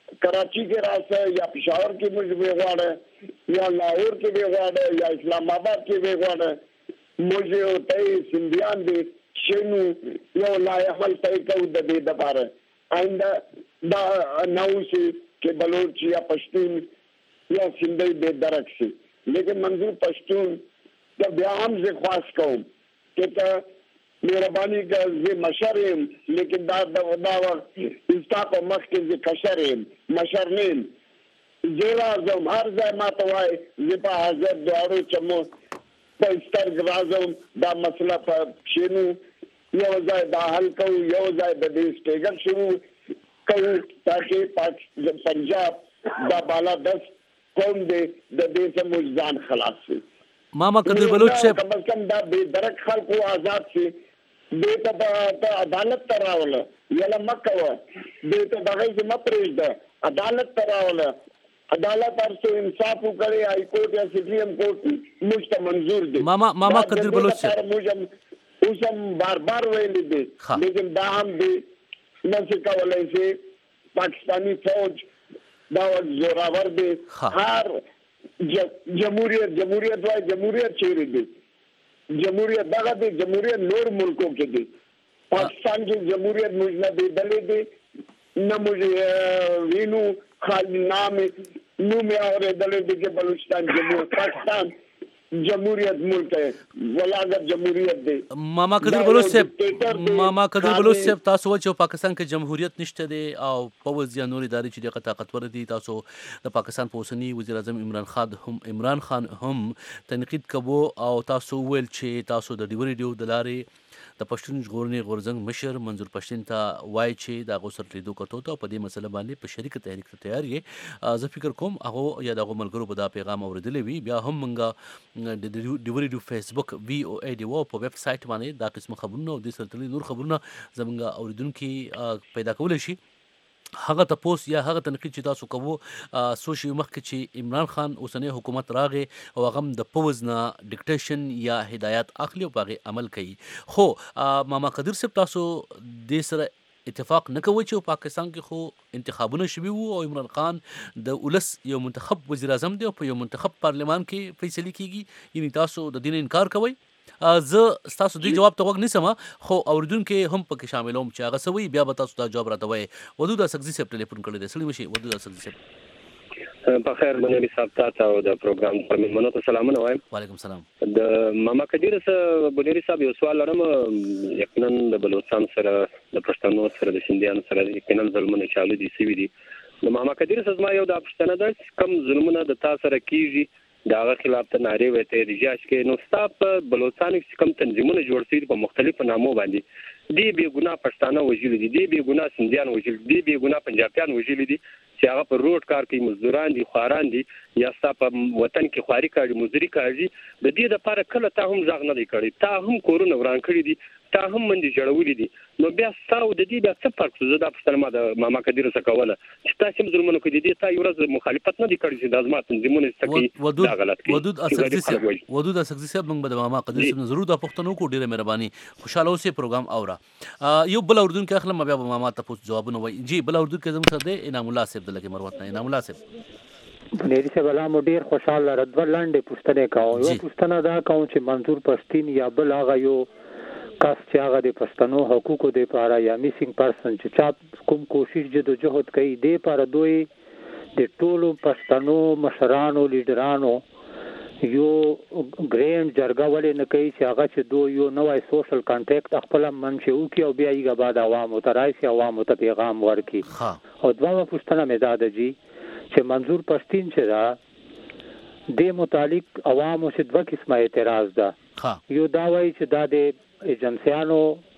कराची के रास्ते या पेशावर के मुझे बेगवाड़ या लाहौर के बेगवाड़ या इस्लामाबाद के बेगवाड़ मुझे होते सिंधियान दे शेनू यो लाए अमल तय कऊ दे दबार आइंदा दा नऊ से के बलोच या पश्तून या सिंधी बेदरक से लेकिन मंजूर पश्तून जब ब्याहम से ख्वास कहूँ कि मेहरबानी का ये मशरेम लेकिन दावा इस्ताक और मख के ये कशरेम मशरनेम जेवा जम हर जाय मातवाए जिपा हजर द्वारो चमो इस्तर ग्राजम दा मसला पर शेनू यो जाय दा हल कहूँ यो जाय देश टेगर शुरू कहूँ ताकि पंजाब दा बाला 10 कौम दे देश मुजदान खलास से मामा कदर बलूच से कम अज कम दा बेदरक खल को आजाद से दे तो अदालत तरावल यला मकव दे तो दगाई से मप्रेज दा अदालत तरावल अदालत पर से इंसाफ करे हाई कोर्ट या सुप्रीम कोर्ट मुझ मंजूर दे मामा कदर बलूच से मुझे उसम बार वेली दे लेकिन दाम दे न से कवले से पाकिस्तानी फौज दावत जोरावर दे हर जमहूरियत वाई जमहूरियत चेहरे दे जमहूरियत दगा दे जमहूरियत नूर मुल्कों के दे पाकिस्तान की जमहूरियत मुझे न दे दले दे न मुझे वीनू खाली नाम नू में और दले दे के बलूचिस्तान जमहूरियत पाकिस्तान जमहूरियत मुल्क है वलागत जमहूरियत दे मामा कदर बलूच से तासो چې پاکستان کې جمهوریت نشته دی او پوز یا نور ادارې چې د طاقتور دي تاسو د پاکستان په اوسنی وزیر اعظم عمران خان هم تنقید کوو او تاسو ویل چې تاسو د ډیوري د لارې د پښتون ژغورنې غورځنګ مشر منظور پښتین ته وایي چې دا غوسر لیدو کتو ته په دې مسله باندې په شریک تحریک ته تیار یې زه فکر کوم هغه یا د ملګرو په دا پیغام اوریدلې وي بیا هم منګه د ډیوري فیسبوک وی او ای ډی او په ویب سټ باندې دا قسم خبرونه او د سرتلي نور خبرونه زمونږ اوریدونکو پیدا کول شي هغه تاسو یا هغه تنقید چې تاسو کوو سوشي مخکې چې عمران خان اوسنۍ حکومت راغې او هغه د پوز نه ډیکټیشن یا هدایت اخلي او باغې عمل کوي خو ماما قدر صاحب تاسو د سره اتفاق نه کوي چې پاکستان کې خو انتخابونه شوي وو او عمران خان د ولس یو منتخب وزیر اعظم دی او په یو منتخب پارلمان کې فیصله کیږي یعنی تاسو د دین انکار کوئ زه تاسو دوی جواب ته وګ نسم خو اوریدونکو هم پکې شاملوم چې هغه سوي بیا به تاسو دا جواب راته وای ودود سګزي صاحب ټلیفون کړی دی سړي مشي ودود سګزي صاحب په خیر باندې صاحب تاسو د پروګرام پر منو ته سلام وایم وعلیکم السلام د ماما کدیر سره بنيري صاحب یو سوال لرم یقینا د بلوچستان سره د پښتنو سره د سندیانو سره یقینا ظلمونه چالو دي سوي دي د ماما کدیر سره ما یو د پښتنه د کم ظلمونه د تاسو سره کیږي داغه خلاف ته ناری وته ریاض کې نو ستاپ بلوچستان کې کم تنظیمونه جوړ شوي په مختلفو نامو باندې دی بے ګناه پښتانه وژل دي دی بے ګناه سندیان وژل دي بے ګناه پنجابیان وژل دي چې هغه پر روډ کار کوي مزدوران دي خواران دي یا ستاپ وطن کې خواري کوي مزدوري کوي د دې لپاره کله تا هم ځغ نه دی کړی تا هم کورونه وران کړی دي تا هم منډي جوړولې دي نو بیا تاسو د دې بیا څه فرق زده په ما د ماما کدیر سره کوله چې تاسو ظلمونه کوي دي تا یو ورځ مخالفت نه دي کړی چې د ازمات تنظیمونه ستکي دا غلط کوي ودود اسقزي صاحب موږ د ماما کدیر سره ضرور د پښتنو کو ډیره مهرباني خوشاله اوسې پروګرام اورا یو بل اردن کې اخلم بیا ماما تاسو جوابونه وای جی بل اردن کې زموږ سره انعام الله صاحب دلته مروت نه انعام الله صاحب بنيري صاحب الله ډیر خوشاله رد لاندې پښتنه کاو یو پښتنه دا کوم چې منظور پښتین یا بل هغه یو کس چې هغه د پښتنو حقوقو د لپاره یا میسینګ پرسن چې چا کوم کوشش جهد کوي د لپاره دوی د ټولو پښتنو مشرانو لیډرانو یو ګریند جرګه ولې نه کوي چې هغه چې دوی یو نوای سوشل کانټیکټ خپل منشي او کې او بیا یې بعد عوامو ته راځي عوامو ته پیغام ورکړي او دغه پښتنه مزاده جی چې منظور پښتین چې دا د متعلق عوامو څخه دوه قسمه اعتراض ده یو دا وایي چې دا د ایجنسیانو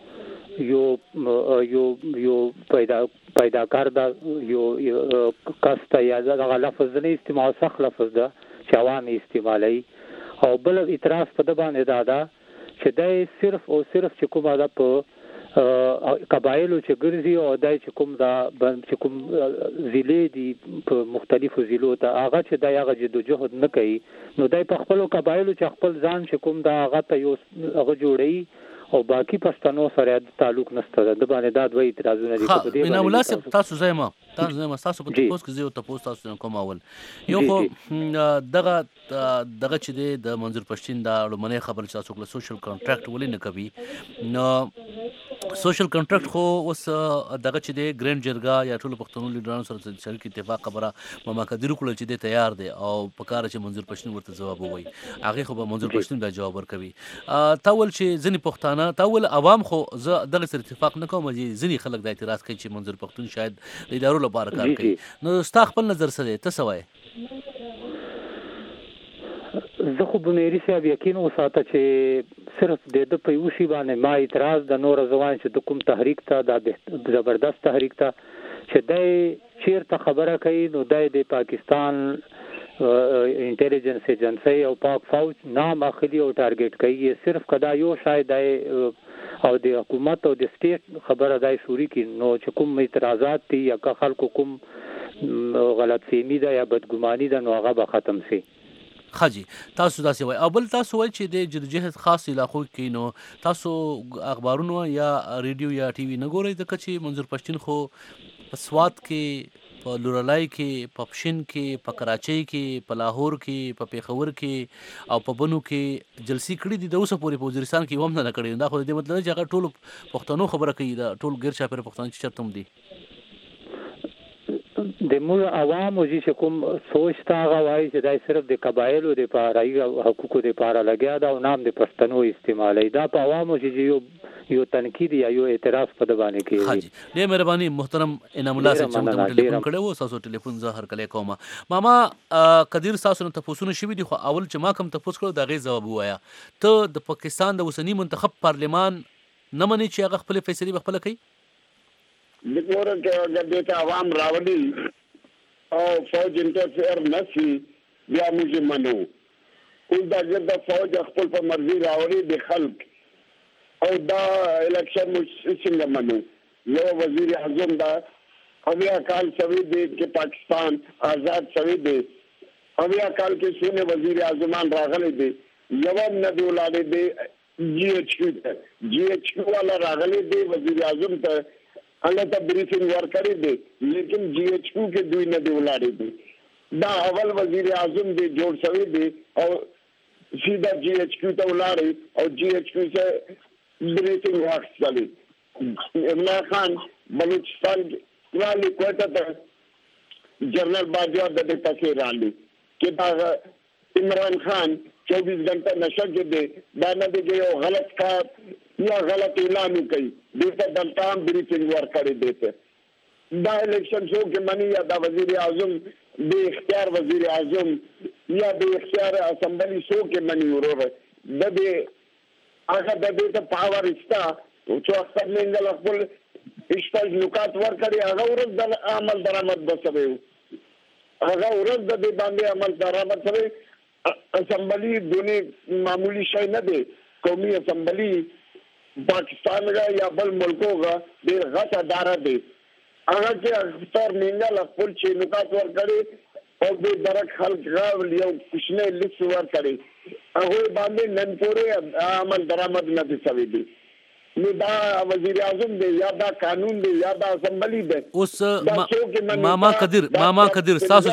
یو پیدا کار دا یو کاسته یا دا لفظ نه استعمال صح لفظ ده چې عوامي استعمالي او بل اعتراض په د باندې دا چې دا صرف او صرف چې کومه ده په قبایلو چې ګرځي او دای چې کوم دا چې کوم ضلع دي په مختلفو ضلعو ته هغه چې دا هغه جدوجهد نه کوي نو دای په خپل قبایلو چې خپل ځان چې کوم دا هغه ته یو هغه جوړي او باقي پښتنو سره د تعلق نشته د باندې دا دوه اعتراضونه دي په دې باندې مناسب تاسو زما تاسو په تاسو کې زه تاسو تاسو کوم اول یو خو دغه چې د منظور پښتين دا لمنه خبر چې تاسو کله سوشل کانټراکټ ولې نه کوي نو سوشل کانټراکټ خو اوس دغه چې د ګرینډ جرګه یا ټول پښتنو لیډرانو سره شریک اتفاق خبره ماما قدیر کول چې د تیار دی او په کار چې منظور پښتين ورته جواب ووي هغه خو به منظور پښتين دا جواب ورکوي تاول چې ځنی پښتانه تاول عوام خو زه دغه سره اتفاق نه کوم چې ځنی خلک د اعتراض کوي چې منظور پښتون شاید د ادارو لپاره کار کوي نو ستا خپل نظر څه دی ته څه وایې زه خو بنيري صاحب یقین وساته چې صرف د په یو شی باندې ما اعتراض د نور ځوان چې د کوم تحریک ته د زبردست تحریک ته چې د چیرته خبره کوي نو د پاکستان انټيليجنس ایجنسی او پاک فوج نام اخلي او ټارګټ کوي صرف کدا یو شاید او د حکومت او د سټیټ خبره دای شوري کې نو چې کوم اعتراضات دي یا خلکو کوم غلط فهمي ده یا بدګماني ده نو هغه به ختم شي خاجي تاسو داسې وای او بل تاسو وای چې د جدوجہد خاص علاقو کې نو تاسو اخبارونو یا ریډیو یا ټي وي نه ګورئ ځکه چې منظور پښتين خو په سوات کې په لورلای کې په پښین کې په کراچۍ کې په لاهور کې په پیښور کې او په بنو کې جلسې کړې دي د اوسه پورې په وزیرستان کې هم نه کړې دا خو دې مطلب چې هغه ټول پښتنو خبره کوي دا ټول غیر شاپره پښتون چې چرته هم دي د موږ عوامو چې کوم سوچ تا غواړي چې دای صرف د قبایلو د پاره او حقوقو د پاره لګیا دا او نام د پښتنو استعمالي دا په عوامو چې یو تنقید یا یو اعتراض په دبانې کې حاجی ډېر مهرباني محترم انعام الله صاحب چې موږ ټلیفون کړو تاسو ټلیفون زه هر کله کوم ماما قدیر تاسو نه تاسو شوي دي خو اول چې ما کوم تاسو کړو دا غي جواب وایا ته د پاکستان د اوسنی منتخب پارلمان نه مني چې هغه خپل فیصله خپل کوي دغه اگر د عوام راولي او فوج انټرفیر نشي بیا موږ منو او دا د فوج خپل په مرزي راولي د خلک او دا الیکشن موږ څنګه منو یو وزیر اعظم دا اویا کال شوی دی چې پاکستان آزاد شوی دی اویا کال کې څونه وزیر اعظمان راغلي دي یو نه دی ولاړ دی جی ایچ کیو والا راغلي دی وزیر اعظم ته الله ته بریفینګ ورکړی دی لیکن جی ایچ کیو کې دوی نه دی ولاړ دي دا اول وزیر اعظم دی جوړ شوی دی او سیدا جی ایچ کیو ته ولاړ او جی ایچ کیو سے بریفینګ واخیستلی عمران خان بلوچستان والی کوټه ته جنرال باجوہ د دې پکې رالی چې دا عمران خان 24 घंटा नशा के दे दाना दे गए गलत का या गलत ऐलान कई देता दलताम ब्रीफिंग वर करे देते दा इलेक्शन शो के मनी या दा वजीर आजम बे इख्तियार वजीर आजम या बे इख्तियार असेंबली शो के मनी उरो दबे आगा दबे तो पावर इसका तो अक्सर लेंगल अकबल इश्तल नुकात वर करे आगा उरद अमल दरामद बसबे आगा उरद दबे बांधे अमल दरामद सबे اسمبلی دونی معمولی شای نه دی قومی اسمبلی پاکستان کا یا بل ملکوں کا دیر غټ اداره دی هغه چې اختر منګل خپل چې نکات ور کړي او د درک خلک غاول یو کښنه لیست ور کړي هغه باندې نن پورې عمل درآمد نه دي شوی دی نو دا وزیر اعظم دی یا دا قانون دی یا دا اسمبلی دی اوس ماما قدیر تاسو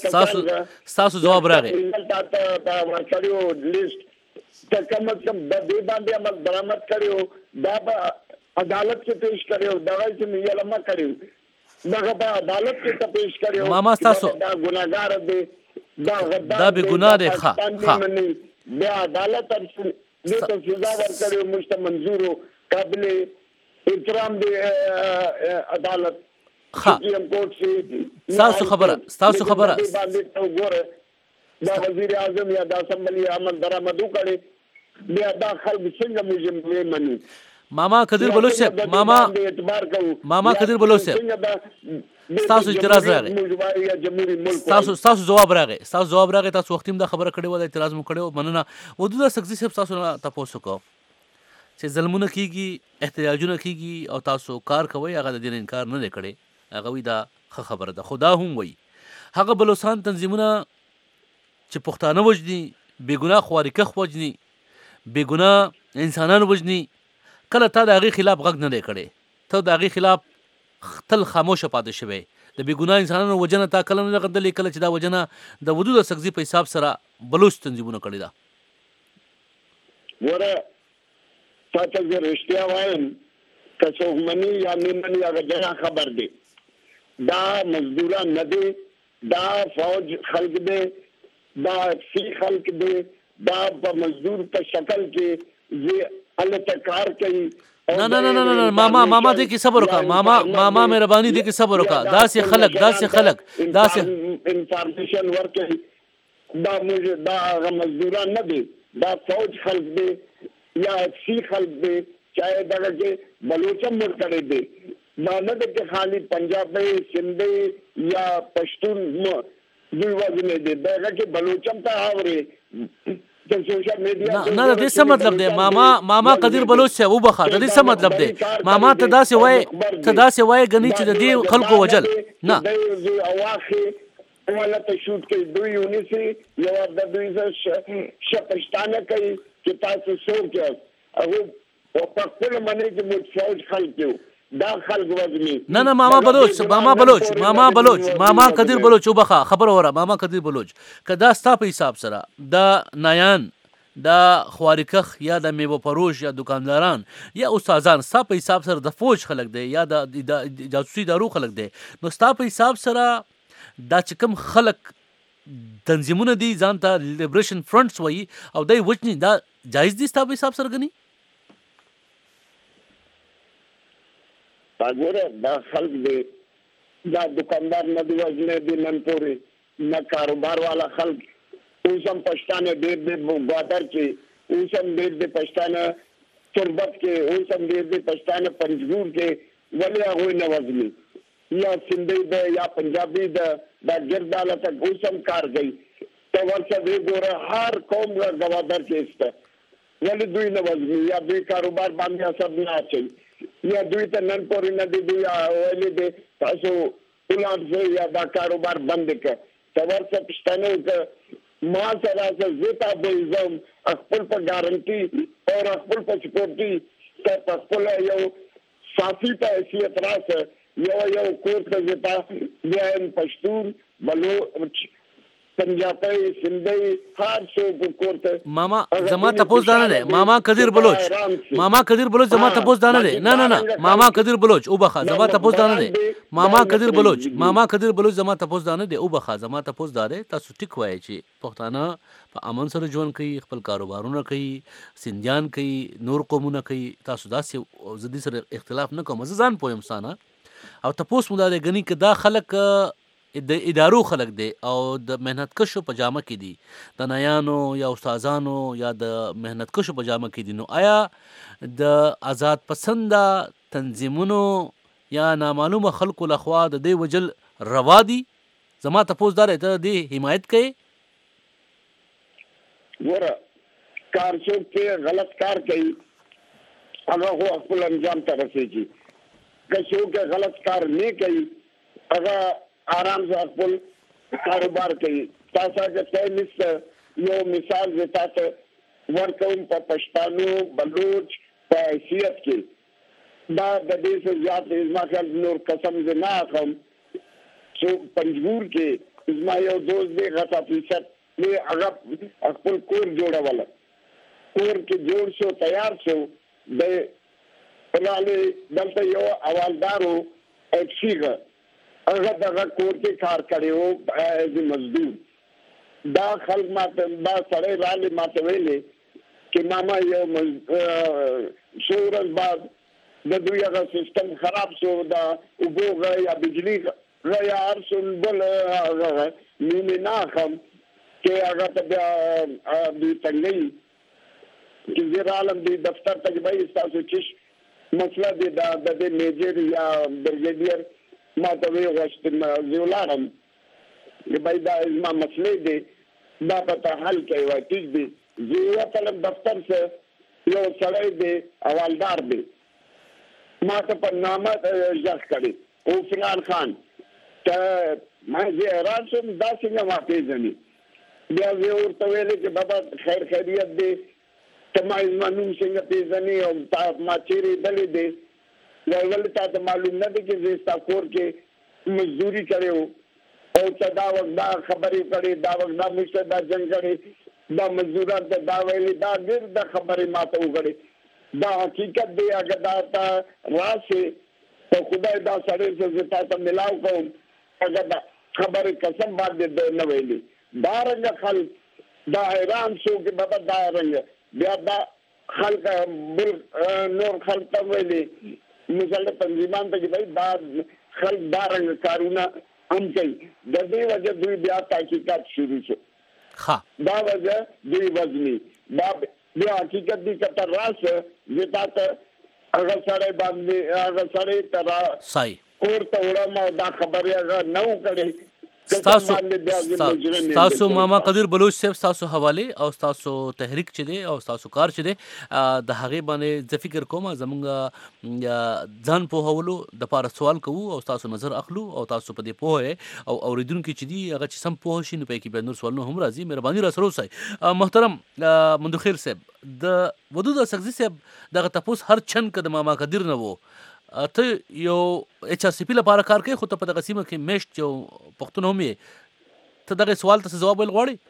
جواب راغی دا ورکړیو لیست ته کم از کم د دې باندې عمل درآمد کړیو دا عدالت کې پیش کړیو دا چې نیلمه کړیو دا په عدالت کې پیش کړیو ماما تاسو دا ګناګار دی دا به ګناه دی ښه بیا عدالت دې ته سزا ورکړیو مشت منظورو قابل احترام دی عدالت سپریم کورٹ سے تاسو خبره باندې تو ګوره دا وزیر اعظم یا د اسمبلی عمل درآمد وکړي بیا دا خلک څنګه موږ منو ماما قدیر بلوچ صاحب ماما قدیر بلوچ صاحب تاسو اعتراض راغی تاسو جواب راغی تاسو وختیم دا خبره کړې و د اعتراض مو کړو مننه ودوده سګزي صاحب تاسو نه تاسو کو چې ظلمونه کیږي احتجاجونه کیږي او تاسو کار کوي هغه د دین انکار نه کړي هغه وی دا خبره ده خدا هم وی هغه بلوچستان تنظیمونه چې پښتانه وجني بے ګناه خوارکه وجني بے ګناه انسانان وجني کله تا د هغې خلاف غږ نه دی کړی، ته د هغې خلاف تل خاموشه پاتې شوی. د بې ګناه انسانانو وجنه تا کله نه ده غندلې، کله چې دا وجنه د ودود سکزي په حساب سره بلوچ تنظیمونو کړې ده. ګوره تا ته زه رښتیا وایم، که څوک مني یا نه مني هغه جلا خبر دی. دا مزدوران نه دی، دا فوج خلق دی، دا سی خلق دی، دا په مزدور په شکل کې زه هلته کار کوي. نه نه نه نه نه ماما دې کې صبر وکړه، ماما مهرباني دې کې صبر وکړه. داسې خلک داسې انفارمیشن ورکوي. دا هغه مزدوران نه دي، دا فوج خلق دی یا سی خلق دی، چاہے دغه کې بلوچم مر کړی دی. دا نه ده چې خالي پنجابي سندي یا پښتون دوی وزن دی، دغه کې بلوچم ته اوري. نه د دې څه مطلب دی ماما قدیر بلوچ صاحب وبخه، د دې څه مطلب دی؟ ماما ته داسې وایي ګنې چې د دې خلکو وجل نه ولا ته شوټ کوي. دوی ونیسي یو د دوی شپشتانه کوي چې تاسو څوک یاست. هغه په خپل منې کې موږ فوج خلک یو، دا خلک وزني. نه ماما بلوچ ماما قدیر بلوچ وبخه خبر وره. ماما قدیر بلوچ که دا ستا په حساب سره د نایان د خوارکخ یا د میوه فروش یا دکانداران یا استادان ستا په حساب سره د فوج خلک دی یا د جاسوسي دارو خلک دی، نو ستا په حساب سره دا چې کوم خلک تنظیمونه دي ځان ته لیبریشن فرنټس وایي او دای وجني، دا جایز دي ستا په حساب سره ګني؟ ګوره دا خلق دی، دا دکاندار نه دی وزنه دی، نن پورې نه کاروبار والا خلق. اوس هم پښتانه ډېر دی ګوادر کې، اوس هم ډېر دی پښتانه تربت کې، اوس هم ډېر دی پښتانه پنجګور کې. ولې هغوی نه وزني؟ یا سندھی ده یا پنجابي ده، دا ګرداله تک اوس هم کار کوي. ته ورته دی ګوره هر قوم ګوادر کې شته، ولې دوی نه وزني؟ یا دوی کاروبار باندې اثر نه اچوي، یا دوی ته نن پورې نه دی دوی ویلې دی تاسو ولاړ یا دا کاروبار بند کړه. ته ورته پوښتنه وکړه ما سره زه تا بلزم خپل په ګارنټي او خپل په سپورټي ته په خپل یو صافي ته حیثیت راسه، یو کور ته زتا بیا پښتون بلوچ پنجابي سندي هر څو کور ته. ماما زما تاسو دا نه دی، ماما قدیر بلوچ زما تاسو دا نه دی. نه ماما قدیر بلوچ وبخه زما تاسو دا نه دی. ماما قدیر بلوچ زما تاسو دا نه دی وبخه زما تاسو دا دی. تاسو ټیک وایي چې پښتانه په امن سره ژوند کوي، خپل کاروبارونه کوي، سندیان کوي، نور قومونه کوي. تاسو داسې زدي سره اختلاف نه کوم، زه ځان پویم سانه او تاسو مو دا غني که دا خلک د ادارو خلک دی او د مهنت کشو په جامه کې دي، د نایانو یا استادانو یا د مهنت کشو په جامه کې دي، نو آیا د آزاد پسنده تنظیمونو یا نامعلومه خلکو لخوا د دې وجل روا دي؟ زما تاسو دا ته د حمایت کوي؟ ګوره کار څوک چې غلط کار کوي هغه خو خپل انجام ته رسېږي. که څوک غلط کار نه کوي هغه آرام سے خپل کاروبار کوي. تاسو ته نشته یو مثال زه تاسو ورکوم په پښتانو بلوچ په حیثیت کې دا د دې څخه زیات زما خیال نور قسم زه نه اخلم چې پنجګور کې زما یو دوست دی غټه فیصد نه هغه خپل کور جوړول، کور کې جوړ شو تیار شو د پلاله دلته یو حوالدارو اکسیغه هغه دغه کور کې کار کړی ایز مزدور. دا خلک ماته دا سړی رالی ماته ویلې چې ماما یو څو بعد د دوی هغه سیستم خراب شو، دا اوبو یا بجلی یا هر څه بل مینې نه اخلم چې هغه ته بیا دوی تنګوي چې زه رالم دوی دفتر ته به ستاسو چې مسله دی دا د دې میجر یا برګیډیر ما ته وی غوښتل زه ولاړم چې باید دا زما مسلې دی دا به حل کوي. وایي ټیک دی. زه وتلم دفتر څخه یو سړی دی حوالدار دی ما ته په نامه ژغ کړی او فلان خان ته ما زه حیران شوم دا څنګه ما پېژني. بیا زه ورته ویلې چې بابا خیر خیریت دی تما زمانون څنګه پیژنې او تا ما چیرې دلې دې ول ته معلوم نه دي چې زستا کور کې مزدوري کړو او دا وخت دا خبرې کړې دا وخت دا مشته دا جنگ کړې دا مزدوران ته دا ویلي دا ډېر د خبرې ماته وکړې دا حقیقت دی اگر دا ته راشي ته خدای دا سړی چې تاسو ملاو کوم اگر دا خبرې قسم باندې نه ویلي دا رنګ خلک دا حیران شو چې بابا دا رنګ بیا دا خلک بل نور خلک ته ویلي مثلا تنظیمان ته چې دا خلک دا رنګ کارونه هم کوي د دې وجه دوی بیا تحقیقات شروع شو دا وجه دوی وزني دا بیا حقیقت دي کتر راشه زتا ته هغه سره باندې هغه سره ترا صحیح اور ته وړم دا خبره هغه نو کړي تاسو ماما قدیر بلوچ صاحب تاسو حواله او تاسو تحریک چي دي او تاسو کار چي دي د هغه باندې ز فکر کوم زمونږ ځان په هولو د پاره سوال کوو او تاسو نظر اخلو او تاسو په دې پوهه او اوریدونکو چې دي هغه چې سم پوه شي نو په کې به نور سوالونه هم راځي مهرباني را سره وسای محترم مندوخیل صاحب د ودود سغزي صاحب دغه تاسو هر چن کده ماما قدیر نه وو ته یو ایچ آر سی پی لپاره کار کوي خو ته په دغه سیمه کې میشت یو پښتون هم یې ته دغه سوال ته جواب ویل غواړې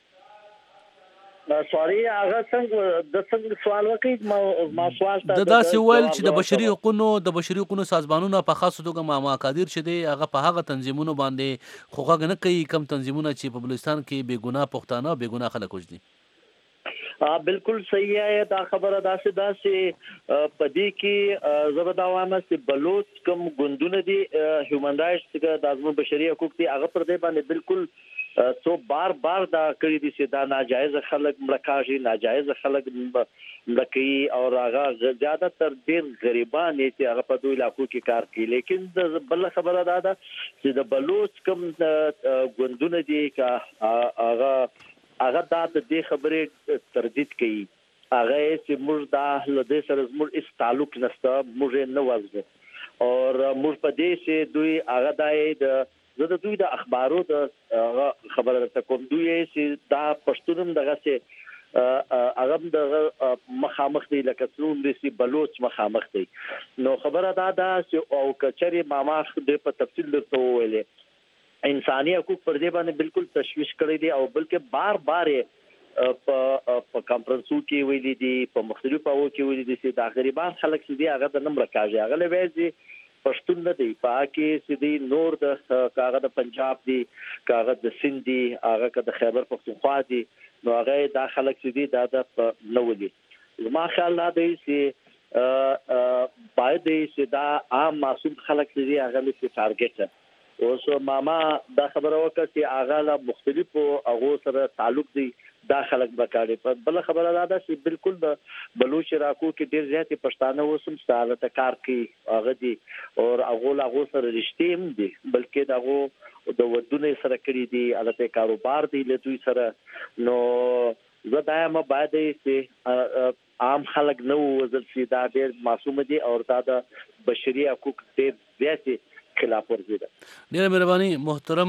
سوري هغه څنګه د څنګه سوال وکړي ما سوال ته دا سی ویل چې د بشري حقوقو سازمانونو په خاصه توګه ماما قادر چې دی هغه په هغه تنظیمونو باندې خوغه نه کوي کم تنظیمونه چې په بلوچستان کې بے ګناه پښتانه بے ګناه خلک وژني بالکل صحیح ہے دا خبره داسې پدې کې زبدا وامه چې بلوچ کوم ګوندونه دي هیومن رائټس د ازمو بشري حقوق دي هغه پر دې باندې بالکل تو بار دا کړی دي چې دا ناجایز خلک ملکاږي ناجایز خلک لکې او هغه زیاده تر ډیر غریبان چې هغه په دوی علاقو کې کار کوي لیکن بل خبره دا ده چې د بلوچ کوم ګوندونه دي هغه دا د دې خبرې تردید کوي هغه چې موږ دا له سره موږ هیڅ تعلق نشته موږ نه وځو او موږ په دې چې دوی هغه د دوی د اخبارو د خبره ته کوم دوی چې دا پښتونم دغه چې هغه د مخامخ دی لکه څلور دي بلوچ مخامخ دی نو خبره دا ده چې او کچري ماما د په تفصیل درته ویلې انساني حقوق پر دې باندې بالکل تشویش کړی دی او بلکې بار په کانفرنسو کې ویلي دي په مختلفو او کې ویلي دي چې د غریبان خلک چې دی هغه د نمبر راکاږي هغه له وځي پښتون نه دی پاکي چې دی نور د کاغذ د پنجاب دی کاغذ د سند دی هغه د خیبر پختونخوا دی نو هغه د خلک چې دی د نو دي ما خیال نه دی چې باید چې دا عام معصوم خلک چې دی هغه لږ ټارګټ اوس ماما دا خبره وکړه چې هغه له مختلفو هغو سره تعلق دی دا خلک بکاړي په بل خبره ده چې بالکل د بلوچ علاقو کې ډیر زیاتې پښتانه وسم ستاره ته کار کوي هغه دي او هغه سره رښتې هم دي بلکې دغه د ودونه سره کړی دي البته کاروبار دی له دوی سره نو زه دایم باید چې عام خلک نو وزل چې دا ډیر معصوم دي او دا د بشري حقوق ډیر زیاتې خلاف ورزي ده ډیره مهرباني محترم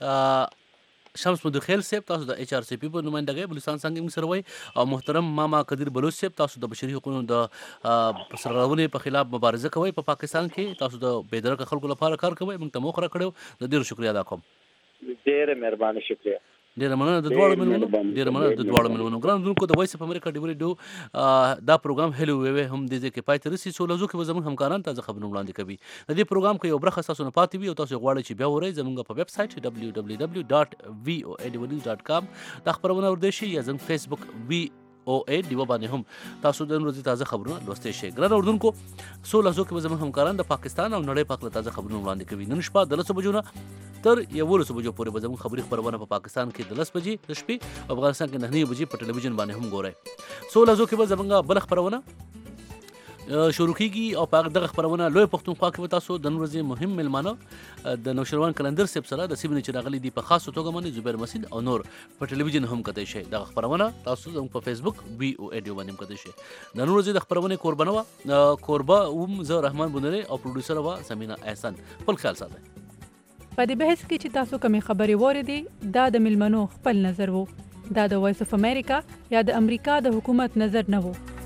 شمس مدخیل صاحب تاسو د ایچ آر سی پی په نمائندګۍ بلوچستان څنګه موږ سره وای او محترم ماما قدیر بلوچ صاحب تاسو د بشري حقوقو د سرغړونې په خلاف مبارزه کوي په پاکستان کې تاسو د بېدرکه خلکو لپاره کار کوي موږ ته موخره کړو د ډیرو شکریا ادا کوم ډیره مهرباني شکریہ ډیره مننه د دواړو ملمنو ګران دونکو د وایس اف امریکا ډیوري ډو دا پروګرام هلو وی هم د دې کې پای تر سي سولزو کې زموږ همکاران تازه خبرونه وړاندې کوي د دې پروګرام کې یو برخه تاسو نه پاتې وي او تاسو غواړئ چې بیا وری زموږ په ویب سټ www.voanews.com دا خبرونه ورده شي یا زموږ فیسبوک VOA دیو باندې هم تاسو د ورځې تازه خبرونه لوستئ شئ ګران اردوونکو سولزو کې زموږ همکاران د پاکستان او نړۍ په اړه تازه خبرونه وړاندې کوي نن شپه د 10 بجو نه تر 11 بجو پورې به زموږ خبري خبرونه په پاکستان کې د 10 بجې د شپې او افغانستان کې 9 بجې په ټلویزیون باندې هم ګورئ سولزو کې زموږ بل خبرونه شروع کیږي او په دغه خبرونه لوی پښتونخوا کې تاسو د ورځې مهم ملمانه د نوشروان کلندر سیب سره د سیمې چې راغلي دي په خاصه توګه باندې زبیر مسعود او نور په ټلویزیون هم کتای شي دغه خبرونه تاسو زموږ په فیسبوک VOA ډیو باندې کتای شي د ورځې د خبرونه قربا زه رحمان بنره او پروډوسر وا سمینا احسان خپل خیال ساتئ په دې بحث کې چې تاسو کومې خبرې وریدي دا د ملمنو خپل نظر وو دا د وایس اف امریکا یا د امریکا د حکومت نظر نه وو.